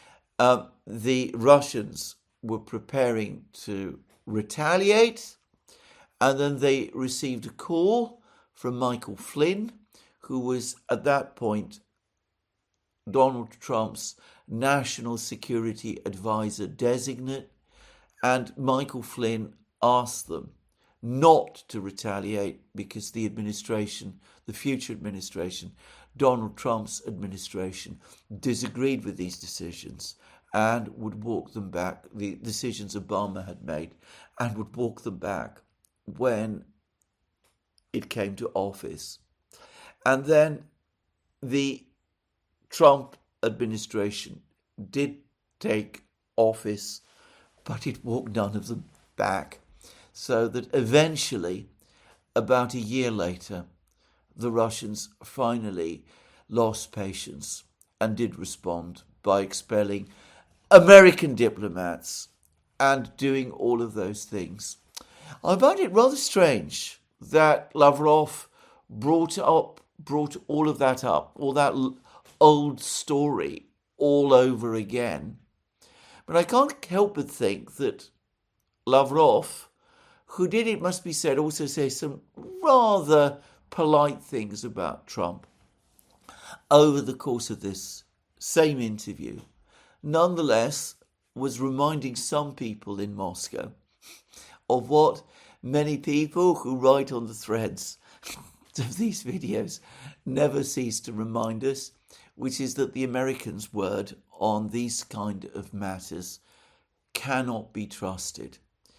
The Russians were preparing to retaliate, and then they received a call from Michael Flynn, who was at that point Donald Trump's national security advisor designate, and Michael Flynn asked them not to retaliate because the administration, the future administration, Donald Trump's administration, disagreed with these decisions and would walk them back, the decisions Obama had made, and would walk them back when it came to office. And then the Trump administration did take office, but it walked none of them back. So that eventually, about a year later, the Russians finally lost patience and did respond by expelling American diplomats and doing all of those things. I find it rather strange that Lavrov brought all of that up, all that old story all over again. But I can't help but think that Lavrov, who did, it must be said, also say some rather polite things about Trump over the course of this same interview, nonetheless was reminding some people in Moscow of what many people who write on the threads of these videos never cease to remind us, which is that the Americans' word on these kind of matters cannot be trusted.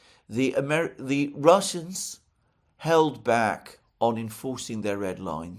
The Russians held back on enforcing their red line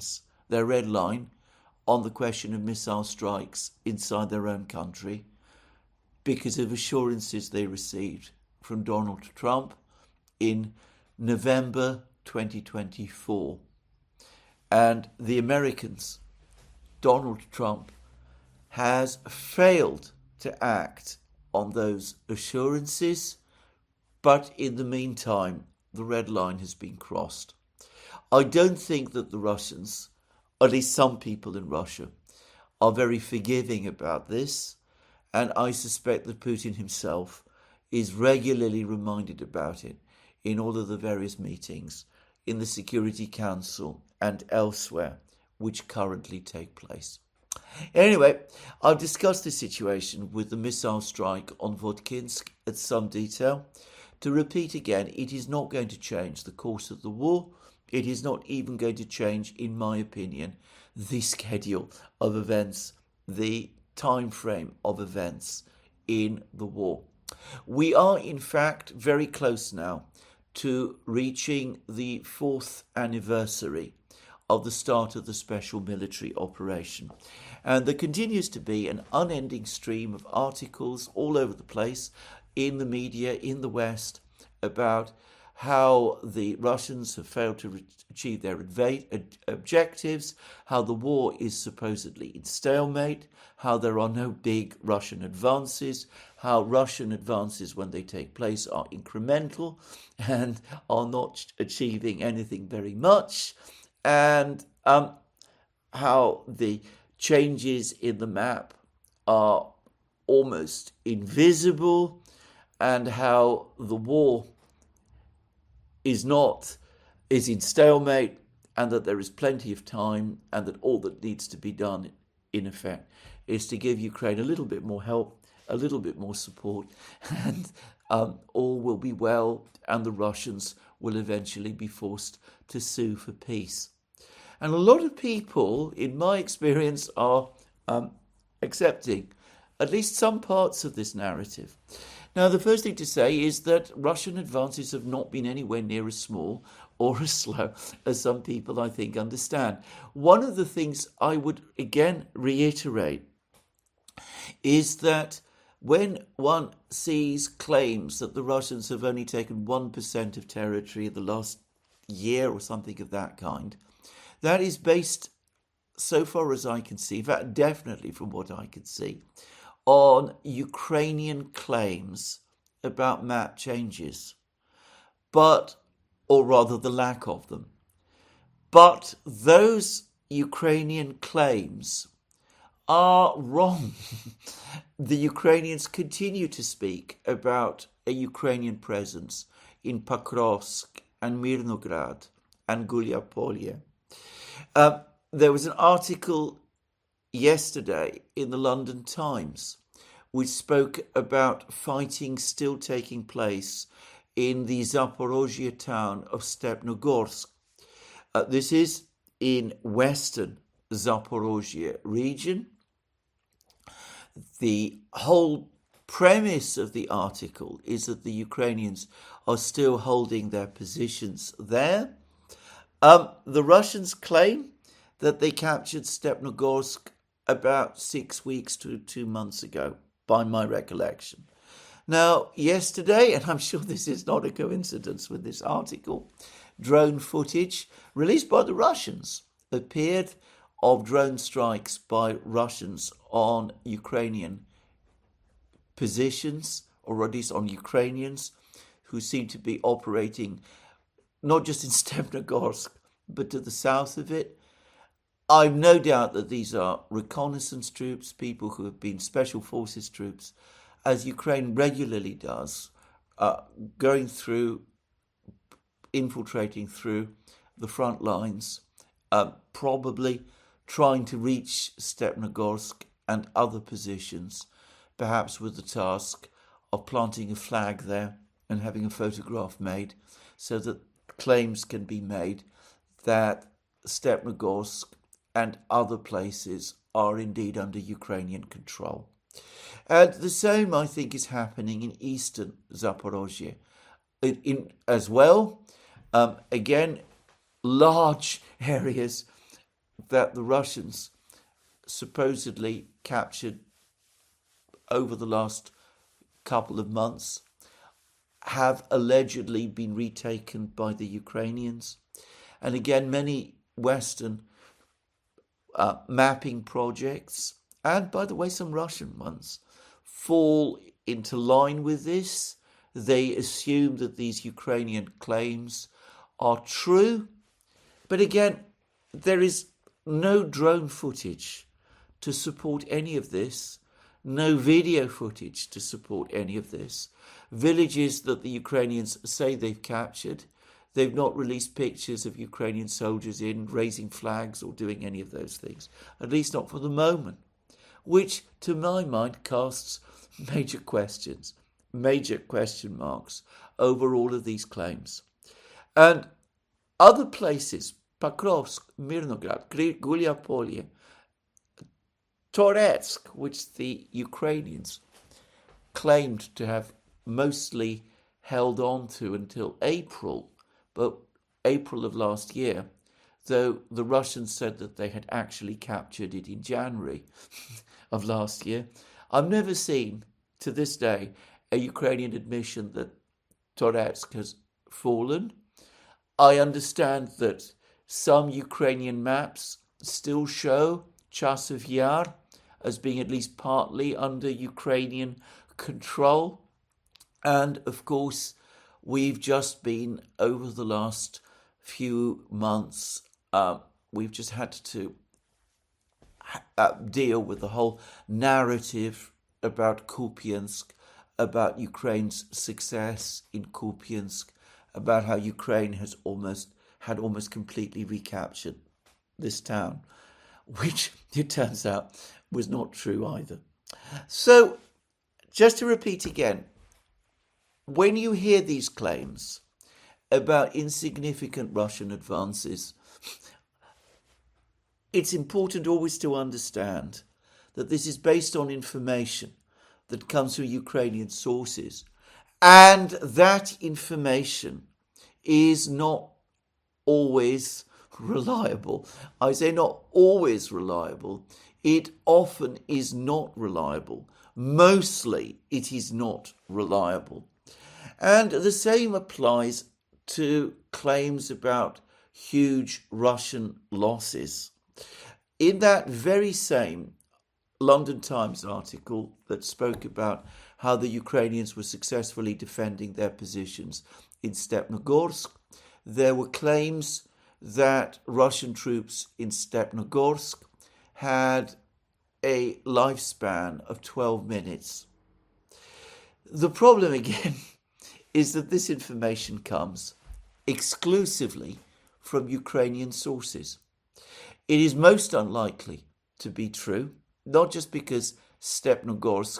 on the question of missile strikes inside their own country because of assurances they received from Donald Trump in November 2024. And the Americans, Donald Trump, has failed to act on those assurances, but in the meantime, the red line has been crossed. I don't think that the Russians, at least some people in Russia, are very forgiving about this, and I suspect that Putin himself is regularly reminded about it in all of the various meetings in the Security Council and elsewhere which currently take place. Anyway, I've discussed the situation with the missile strike on Votkинsk at some detail. To repeat again, it is not going to change the course of the war. It is not even going to change, in my opinion, the schedule of events, the time frame of events in the war. We are, in fact, very close now to reaching the 4th anniversary of the start of the special military operation. And there continues to be an unending stream of articles all over the place in the media, in the West, about how the Russians have failed to achieve their objectives, how the war is supposedly in stalemate, how there are no big Russian advances, how Russian advances, when they take place, are incremental and are not achieving anything very much, and how the changes in the map are almost invisible, and how the war is in stalemate, and that there is plenty of time, and that all that needs to be done, in effect, is to give Ukraine a little bit more help, a little bit more support, and all will be well, and the Russians will eventually be forced to sue for peace. And a lot of people, in my experience, are accepting at least some parts of this narrative. Now, the first thing to say is that Russian advances have not been anywhere near as small or as slow as some people, I think, understand. One of the things I would again reiterate is that when one sees claims that the Russians have only taken 1% of territory in the last year or something of that kind, that is based, so far as I can see, in fact, definitely from what I can see, on Ukrainian claims about map changes, or rather the lack of them. But those Ukrainian claims are wrong. The Ukrainians continue to speak about a Ukrainian presence in Pokrovsk and Mirnograd and Gulyapolye. There was an article yesterday in the London Times which spoke about fighting still taking place in the Zaporozhye town of Stepnogorsk. This is in western Zaporozhye region. The whole premise of the article is that the Ukrainians are still holding their positions there. The Russians claim that they captured Stepnogorsk about 6 weeks to 2 months ago, by my recollection. Now, yesterday, and I'm sure this is not a coincidence with this article, drone footage released by the Russians appeared of drone strikes by Russians on Ukrainian positions, or at least on Ukrainians who seem to be operating not just in Stepnogorsk, but to the south of it. I've no doubt that these are reconnaissance troops, people who have been special forces troops, as Ukraine regularly does, going through, infiltrating through the front lines, probably trying to reach Stepnogorsk and other positions, perhaps with the task of planting a flag there and having a photograph made so that claims can be made that Stepnogorsk and other places are indeed under Ukrainian control. And the same, I think, is happening in eastern Zaporozhye as well. Again, large areas that the Russians supposedly captured over the last couple of months have allegedly been retaken by the Ukrainians. And again, many Western mapping projects, and by the way, some Russian ones, fall into line with this. They assume that these Ukrainian claims are true. But again, there is no drone footage to support any of this, no video footage to support any of this. Villages that the Ukrainians say they've captured, they've not released pictures of Ukrainian soldiers in raising flags or doing any of those things, at least not for the moment, which to my mind casts major question marks over all of these claims. And other places, Pokrovsk, Mirnograd, Gulyapolye, Toretsk, which the Ukrainians claimed to have mostly held on to until April of last year, though the Russians said that they had actually captured it in January of last year. I've never seen, to this day, a Ukrainian admission that Toretsk has fallen. I understand that some Ukrainian maps still show Chasiv Yar as being at least partly under Ukrainian control. And of course, we've just been, over the last few months, we've just had to deal with the whole narrative about Kupiansk, about Ukraine's success in Kupiansk, about how Ukraine had almost completely recaptured this town, which it turns out was not true either. So, just to repeat again, when you hear these claims about insignificant Russian advances, it's important always to understand that this is based on information that comes from Ukrainian sources, and that information is not always reliable. I say not always reliable. It often is not reliable. Mostly it is not reliable. And the same applies to claims about huge Russian losses. In that very same London Times article that spoke about how the Ukrainians were successfully defending their positions in Stepnogorsk, there were claims that Russian troops in Stepnogorsk had a lifespan of 12 minutes. The problem again is that this information comes exclusively from Ukrainian sources. It is most unlikely to be true, not just because Stepnogorsk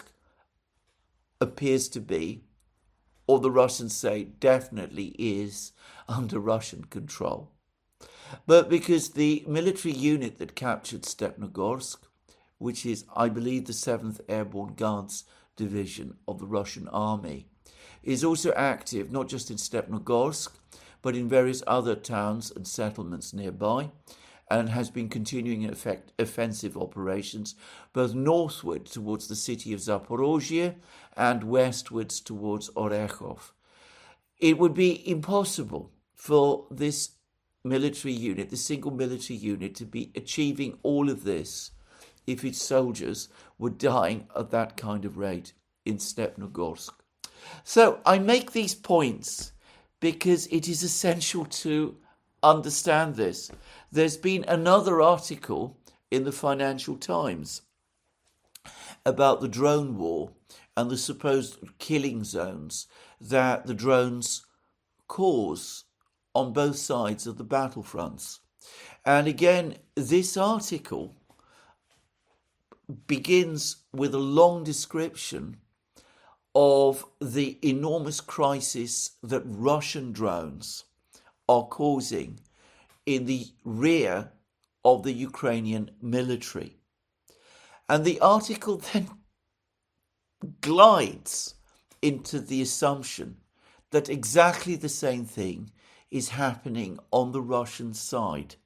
appears to be, or the Russians say definitely is, under Russian control, but because the military unit that captured Stepnogorsk, which is, I believe, the 7th Airborne Guards Division of the Russian Army, is also active not just in Stepnogorsk, but in various other towns and settlements nearby, and has been continuing offensive operations both northward towards the city of Zaporozhye and westwards towards Orekhov. It would be impossible for this military unit, this single military unit, to be achieving all of this if its soldiers were dying at that kind of rate in Stepnogorsk. So I make these points because it is essential to understand this. There's been another article in the Financial Times about the drone war and the supposed killing zones that the drones cause on both sides of the battlefronts. And again, this article begins with a long description of the enormous crisis that Russian drones are causing in the rear of the Ukrainian military. And the article then glides into the assumption that exactly the same thing is happening on the Russian side.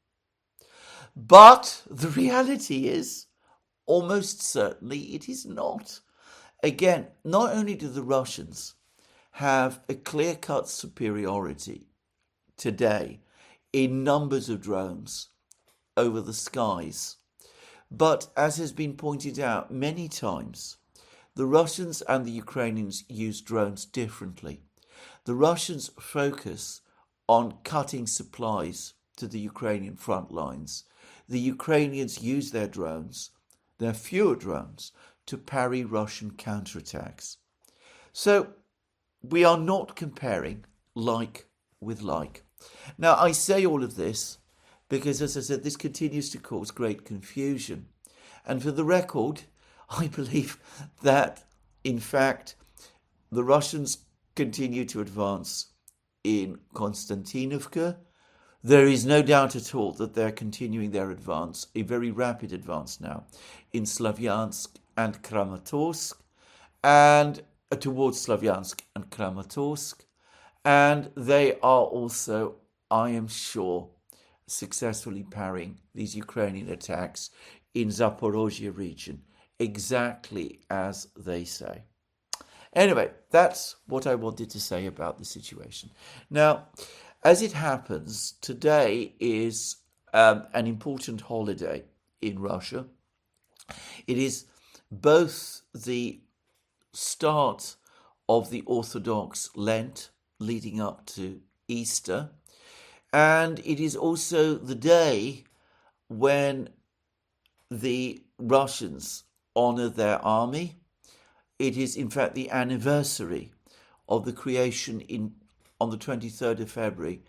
But the reality is, almost certainly it is not. Again, not only do the Russians have a clear-cut superiority today in numbers of drones over the skies, but as has been pointed out many times, the Russians and the Ukrainians use drones differently. The Russians focus on cutting supplies to the Ukrainian front lines. The Ukrainians use their drones, their fewer drones, to parry Russian counterattacks. So we are not comparing like with like. Now, I say all of this because, as I said, this continues to cause great confusion. And for the record, I believe that, in fact, the Russians continue to advance in Konstantinovka. There is no doubt at all that they're continuing their advance, a very rapid advance now, in Slavyansk and Kramatorsk, and towards Slavyansk and Kramatorsk. And they are also, I am sure, successfully parrying these Ukrainian attacks in Zaporozhye region, exactly as they say. Anyway, that's what I wanted to say about the situation. Now, as it happens, today is an important holiday in Russia. It is both the start of the Orthodox Lent leading up to Easter, and it is also the day when the Russians honor their army. It is, in fact, the anniversary of the creation on the 23rd of February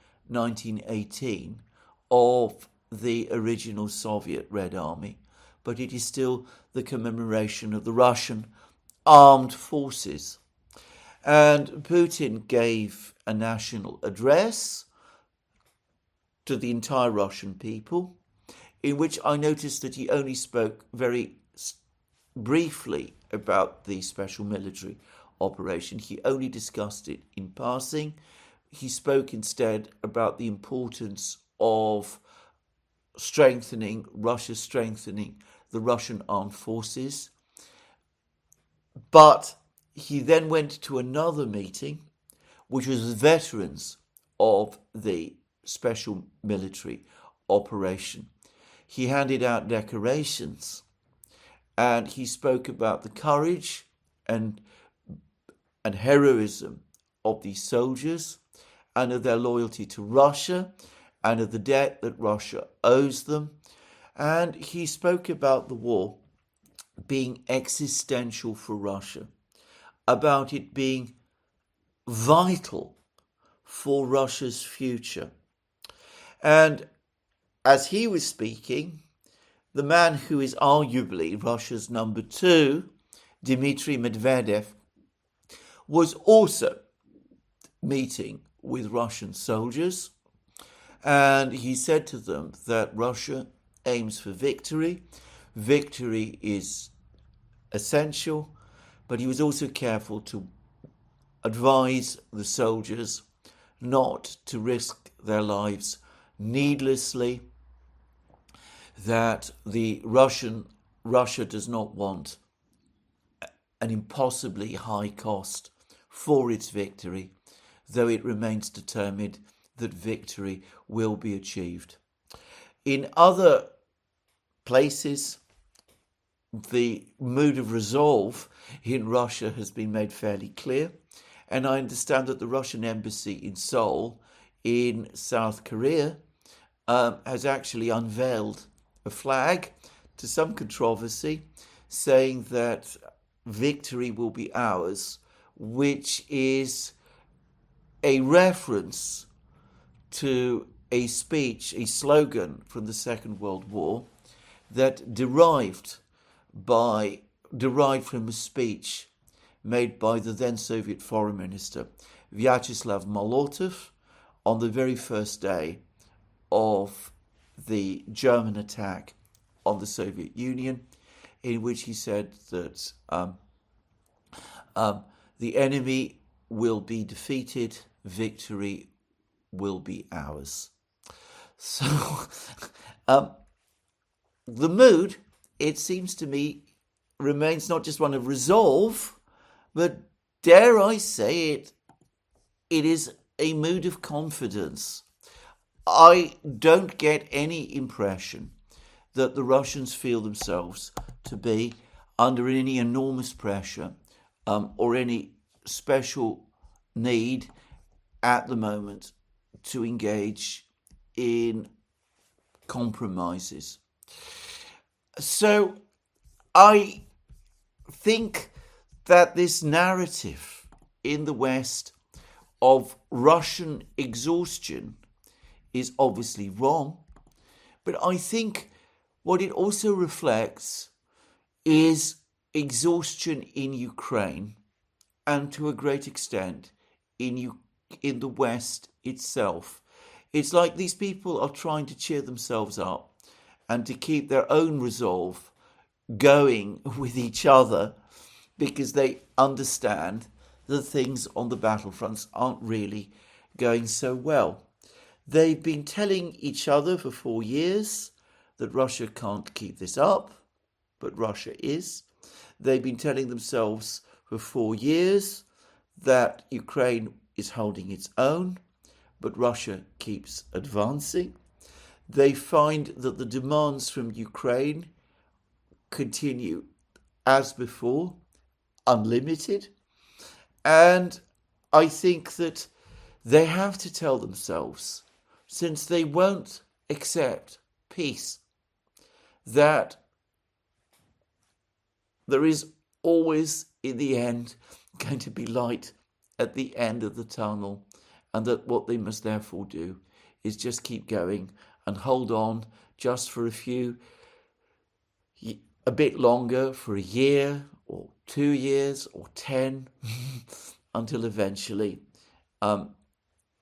1918 of the original Soviet Red Army, but it is still the commemoration of the Russian armed forces. And Putin gave a national address to the entire Russian people, in which I noticed that he only spoke very briefly about the special military operation. He only discussed it in passing. He spoke instead about the importance of Russia strengthening the Russian armed forces. But he then went to another meeting, which was veterans of the special military operation. He handed out decorations and he spoke about the courage and heroism of these soldiers and of their loyalty to Russia and of the debt that Russia owes them. And he spoke about the war being existential for Russia, about it being vital for Russia's future. And as he was speaking, the man who is arguably Russia's number 2, Dmitry Medvedev, was also meeting with Russian soldiers, and he said to them that Russia aims for victory. Victory is essential, but he was also careful to advise the soldiers not to risk their lives needlessly, that Russia does not want an impossibly high cost for its victory, though it remains determined that victory will be achieved. In other places, the mood of resolve in Russia has been made fairly clear, and I understand that the Russian embassy in Seoul in South Korea has actually unveiled a flag, to some controversy, saying that victory will be ours, which is a reference to a slogan from the Second World War that derived from a speech made by the then Soviet Foreign Minister Vyacheslav Molotov on the very first day of the German attack on the Soviet Union, in which he said that the enemy will be defeated, victory will be ours. So the mood, it seems to me, remains not just one of resolve, but dare I say it, it is a mood of confidence. I don't get any impression that the Russians feel themselves to be under any enormous pressure or any special need at the moment to engage in compromises. So I think that this narrative in the West of Russian exhaustion is obviously wrong, but I think what it also reflects is exhaustion in Ukraine and to a great extent in the West itself. It's like these people are trying to cheer themselves up and to keep their own resolve going with each other because they understand that things on the battlefronts aren't really going so well. They've been telling each other for 4 years that Russia can't keep this up, but Russia is. They've been telling themselves for 4 years that Ukraine is holding its own, but Russia keeps advancing. They find that the demands from Ukraine continue as before, unlimited. And I think that they have to tell themselves, since they won't accept peace, that there is always, in the end, going to be light at the end of the tunnel, and that what they must therefore do is just keep going and hold on just for a bit longer, for a year or 2 years or 10, until eventually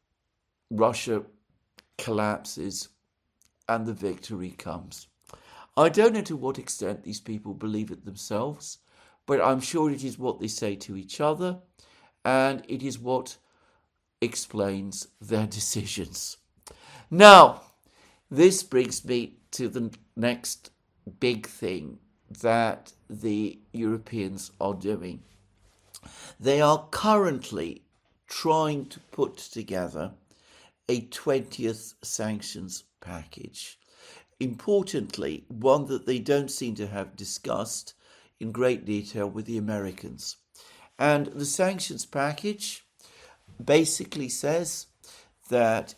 Russia collapses and the victory comes. I don't know to what extent these people believe it themselves, but I'm sure it is what they say to each other, and it is what explains their decisions. Now, this brings me to the next big thing that the Europeans are doing. They are currently trying to put together a 20th sanctions package. Importantly, one that they don't seem to have discussed in great detail with the Americans. And the sanctions package basically says that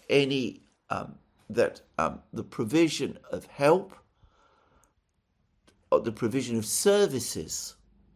the provision of help, or the provision of services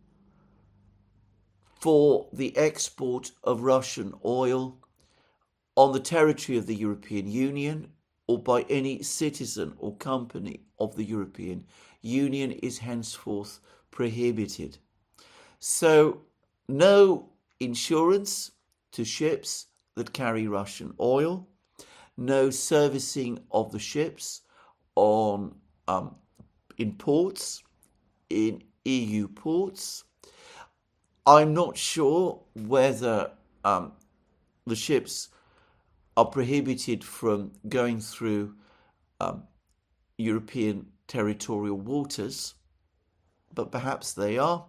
for the export of Russian oil on the territory of the European Union or by any citizen or company of the European Union is henceforth prohibited. So, no insurance to ships that carry Russian oil, no servicing of the ships on in ports, in EU ports. I'm not sure whether the ships are prohibited from going through European territorial waters, but perhaps they are.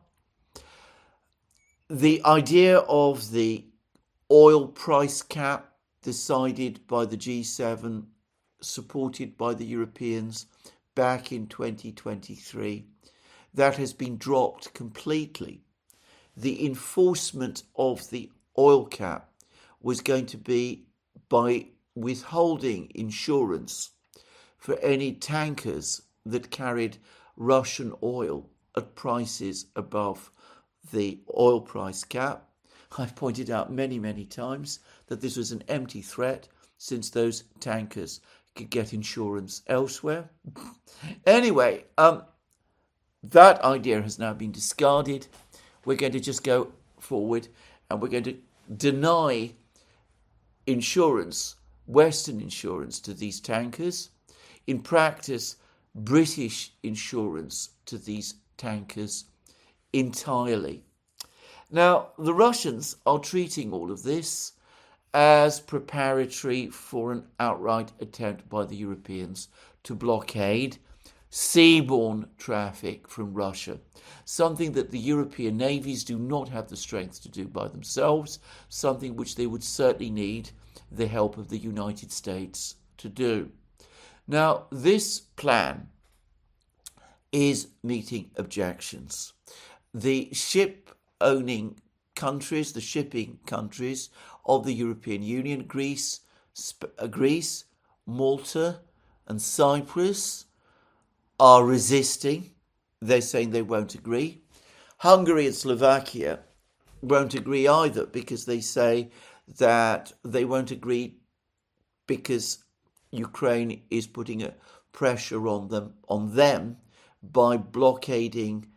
The idea of the oil price cap decided by the G7, supported by the Europeans back in 2023, that has been dropped completely. The enforcement of the oil cap was going to be by withholding insurance for any tankers that carried Russian oil at prices above the oil price cap. I've pointed out many, many times that this was an empty threat since those tankers could get insurance elsewhere. Anyway, that idea has now been discarded. We're going to just go forward and we're going to deny insurance, Western insurance, to these tankers. In practice, British insurance to these tankers entirely. Now, the Russians are treating all of this as preparatory for an outright attempt by the Europeans to blockade seaborne traffic from Russia, something that the European navies do not have the strength to do by themselves, something which they would certainly need the help of the United States to do. Now, this plan is meeting objections. The ship-owning countries, the shipping countries of the European Union, Greece, Malta and Cyprus, are resisting. They're saying they won't agree. Hungary and Slovakia won't agree either because they say that they won't agree because Ukraine is putting a pressure on them by blocking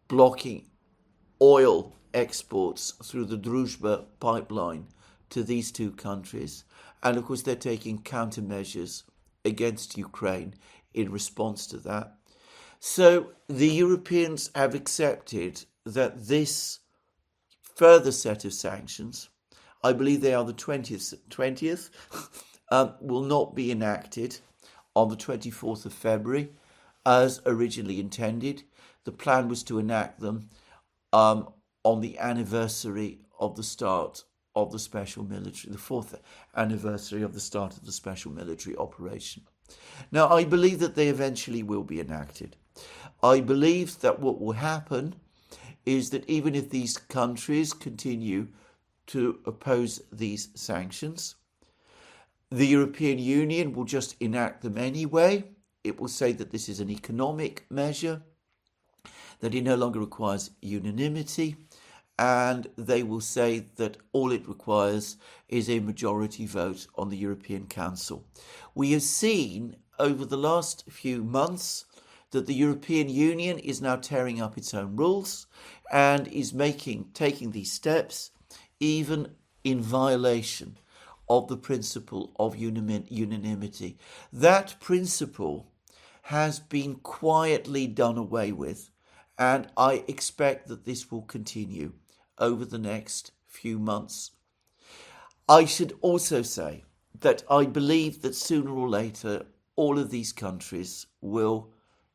oil exports through the Druzhba pipeline to these two countries. And of course they're taking countermeasures against Ukraine in response to that. So the Europeans have accepted that this further set of sanctions, I believe they are the 20th, will not be enacted on the 24th of February as originally intended. The plan was to enact them on the anniversary of the start of the special military, the 4th anniversary of the start of the special military operation. Now, I believe that they eventually will be enacted. I believe that what will happen is that even if these countries continue to oppose these sanctions, the European Union will just enact them anyway. It will say that this is an economic measure, that it no longer requires unanimity, and they will say that all it requires is a majority vote on the European Council. We have seen over the last few months that the European Union is now tearing up its own rules and is taking these steps even in violation of the principle of unanimity. That principle has been quietly done away with, and I expect that this will continue over the next few months. I should also say that I believe that sooner or later all of these countries will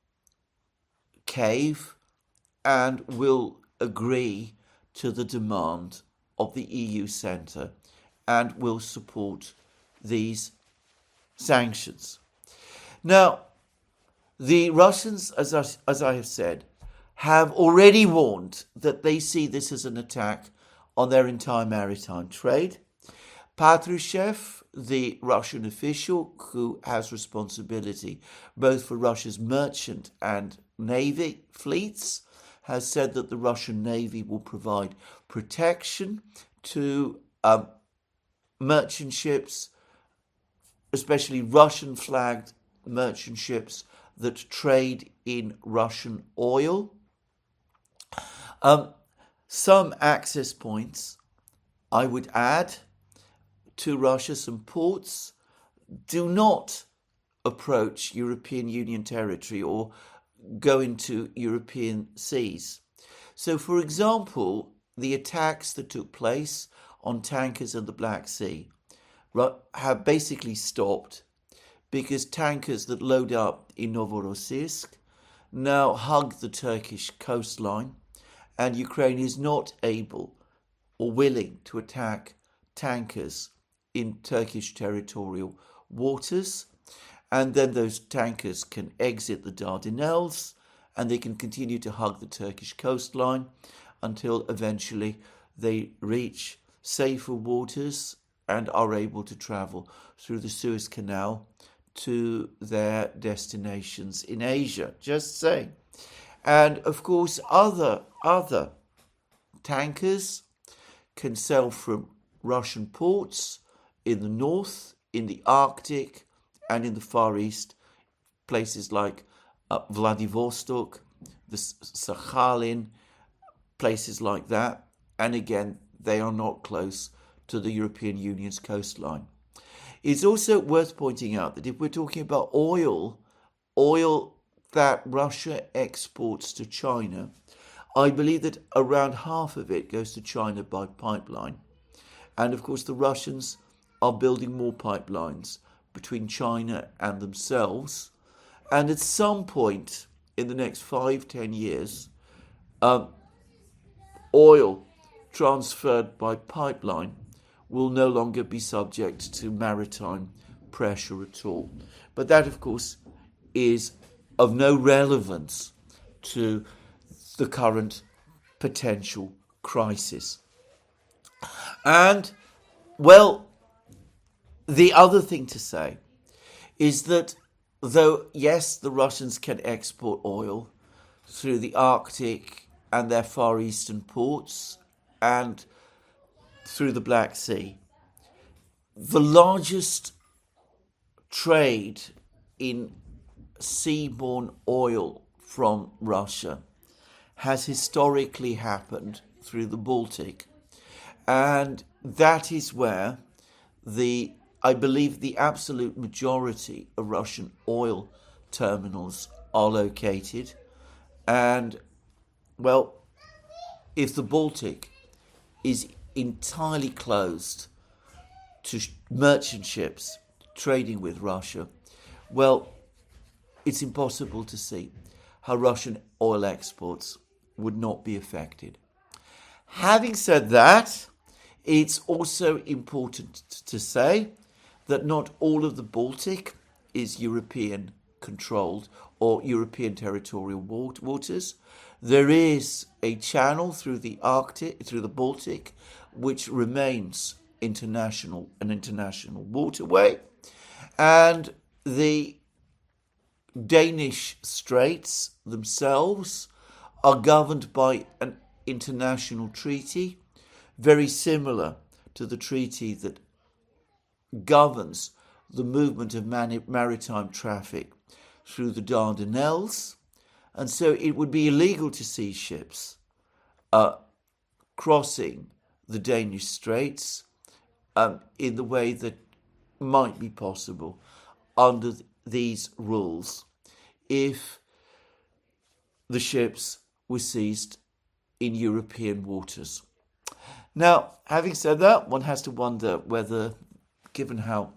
cave and will agree to the demand of the EU Centre and will support these sanctions. Now, the Russians, as I have said, have already warned that they see this as an attack on their entire maritime trade. Patrushev, the Russian official who has responsibility both for Russia's merchant and navy fleets, has said that the Russian Navy will provide protection to merchant ships, especially Russian-flagged merchant ships that trade in Russian oil. Some access points, I would add, to Russia, some ports, do not approach European Union territory or go into European seas. So, for example, the attacks that took place on tankers in the Black Sea have basically stopped because tankers that load up in Novorossiysk now hug the Turkish coastline, and Ukraine is not able or willing to attack tankers in Turkish territorial waters. And then those tankers can exit the Dardanelles and they can continue to hug the Turkish coastline until eventually they reach safer waters and are able to travel through the Suez Canal to their destinations in Asia. Just saying. And of course, other tankers can sail from Russian ports in the north, in the Arctic, and in the Far East, places like Vladivostok, the Sakhalin, places like that. And again, they are not close to the European Union's coastline. It's also worth pointing out that if we're talking about oil that Russia exports to China, I believe that around half of it goes to China by pipeline. And of course, the Russians are building more pipelines between China and themselves. And at some point in the next 5-10 years, oil transferred by pipeline will no longer be subject to maritime pressure at all. But that, of course, is of no relevance to the current potential crisis. And, well, the other thing to say is that though, yes, the Russians can export oil through the Arctic and their Far Eastern ports and through the Black Sea, the largest trade in seaborne oil from Russia has historically happened through the Baltic. And that is where I believe the absolute majority of Russian oil terminals are located. And, well, if the Baltic is entirely closed to merchant ships trading with Russia, well, it's impossible to see how Russian oil exports would not be affected. Having said that, it's also important to say that not all of the Baltic is European controlled or European territorial waters. There is a channel through the Arctic, through the Baltic, which remains an international waterway, and the Danish Straits themselves are governed by an international treaty very similar to the treaty that governs the movement of maritime traffic through the Dardanelles. And so it would be illegal to see ships crossing the Danish Straits in the way that might be possible under these rules. if the ships were seized in European waters. Now, having said that, one has to wonder whether, given how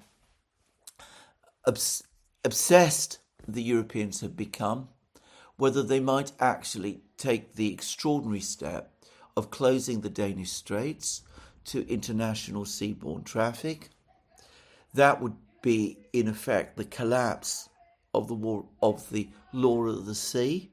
obsessed the Europeans have become, whether they might actually take the extraordinary step of closing the Danish Straits to international seaborne traffic. That would be, in effect, the collapse of the law of the sea.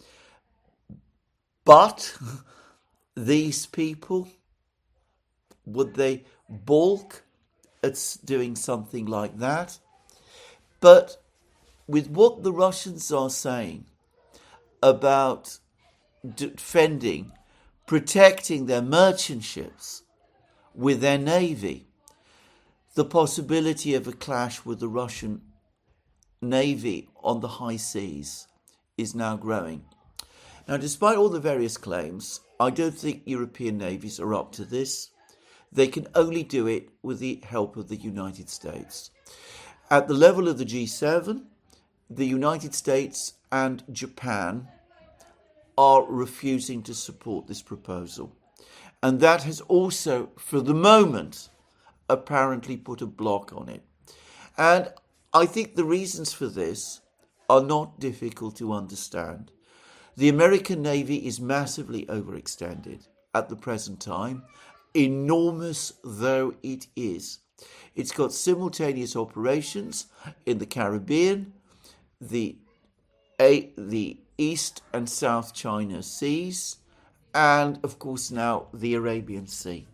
But these people, would they balk at doing something like that? But with what the Russians are saying about defending, protecting their merchant ships with their navy, the possibility of a clash with the Russian navy on the high seas is now growing. Now, despite all the various claims, I don't think European navies are up to this. They can only do it with the help of the United States. At the level of the G7, the United States and Japan are refusing to support this proposal. And that has also, for the moment, apparently put a block on it. And I think the reasons for this are not difficult to understand. The American Navy is massively overextended at the present time, enormous though it is. It's got simultaneous operations in the Caribbean, the East and South China Seas, and of course now the Arabian Sea.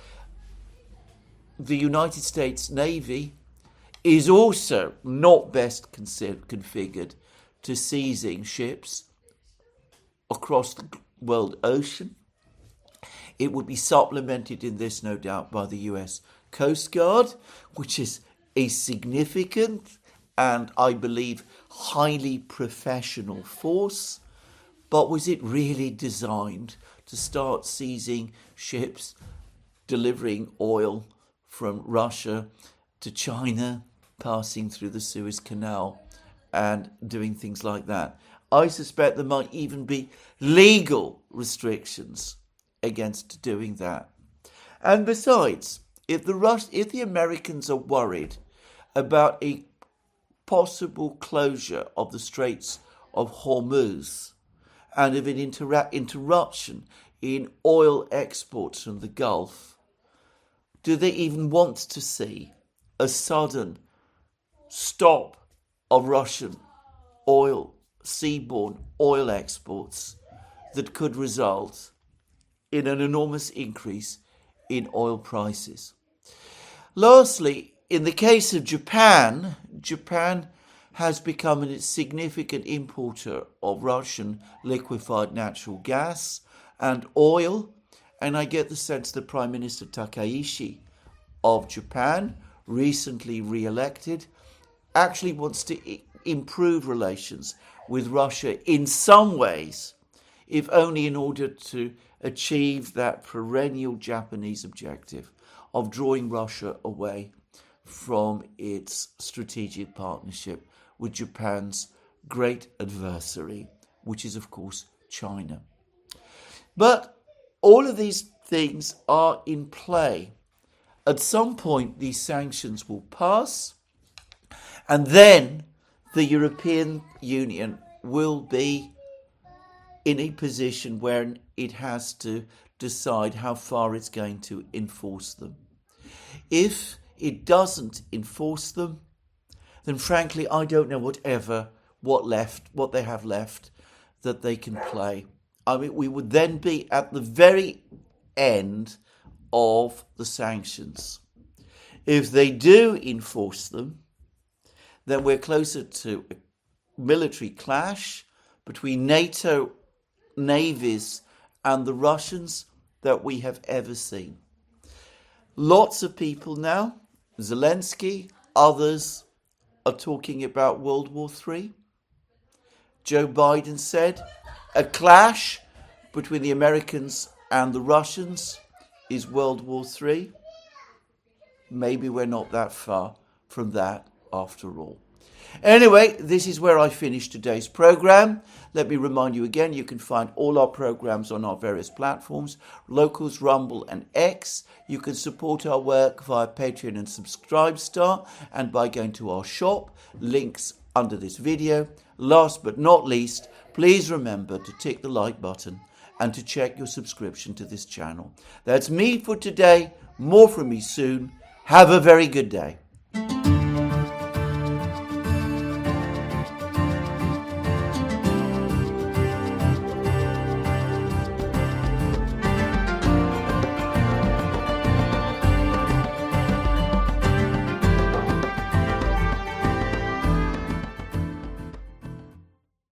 The United States Navy is also not best configured to seizing ships across the world ocean. It would be supplemented in this, no doubt, by the US Coast Guard, which is a significant and, I believe, highly professional force. But was it really designed to start seizing ships delivering oil from Russia to China, passing through the Suez Canal and doing things like that? I suspect there might even be legal restrictions against doing that. And besides, if the Americans are worried about a possible closure of the Straits of Hormuz and of an interruption in oil exports from the Gulf, do they even want to see a sudden stop of Russian seaborne oil exports that could result in an enormous increase in oil prices? Lastly, in the case of Japan, Japan has become a significant importer of Russian liquefied natural gas and oil, and I get the sense that Prime Minister Takaishi of Japan, recently re-elected, actually wants to improve relations with Russia in some ways, if only in order to achieve that perennial Japanese objective of drawing Russia away from its strategic partnership with Japan's great adversary, which is, of course, China. But all of these things are in play. At some point, these sanctions will pass, and then the European Union will be in a position where it has to decide how far it's going to enforce them. If it doesn't enforce them, then frankly, I don't know what they have left that they can play. I mean, we would then be at the very end of the sanctions. If they do enforce them, then we're closer to a military clash between NATO navies and the Russians that we have ever seen. Lots of people now, Zelensky, others, are talking about World War III. Joe Biden said a clash between the Americans and the Russians is World War III. Maybe we're not that far from that after all. Anyway, this is where I finish today's program. Let me remind you again, you can find all our programs on our various platforms, Locals, Rumble and X. You can support our work via Patreon and Subscribestar and by going to our shop, links under this video. Last but not least, please remember to tick the like button and to check your subscription to this channel. That's me for today. More from me soon. Have a very good day.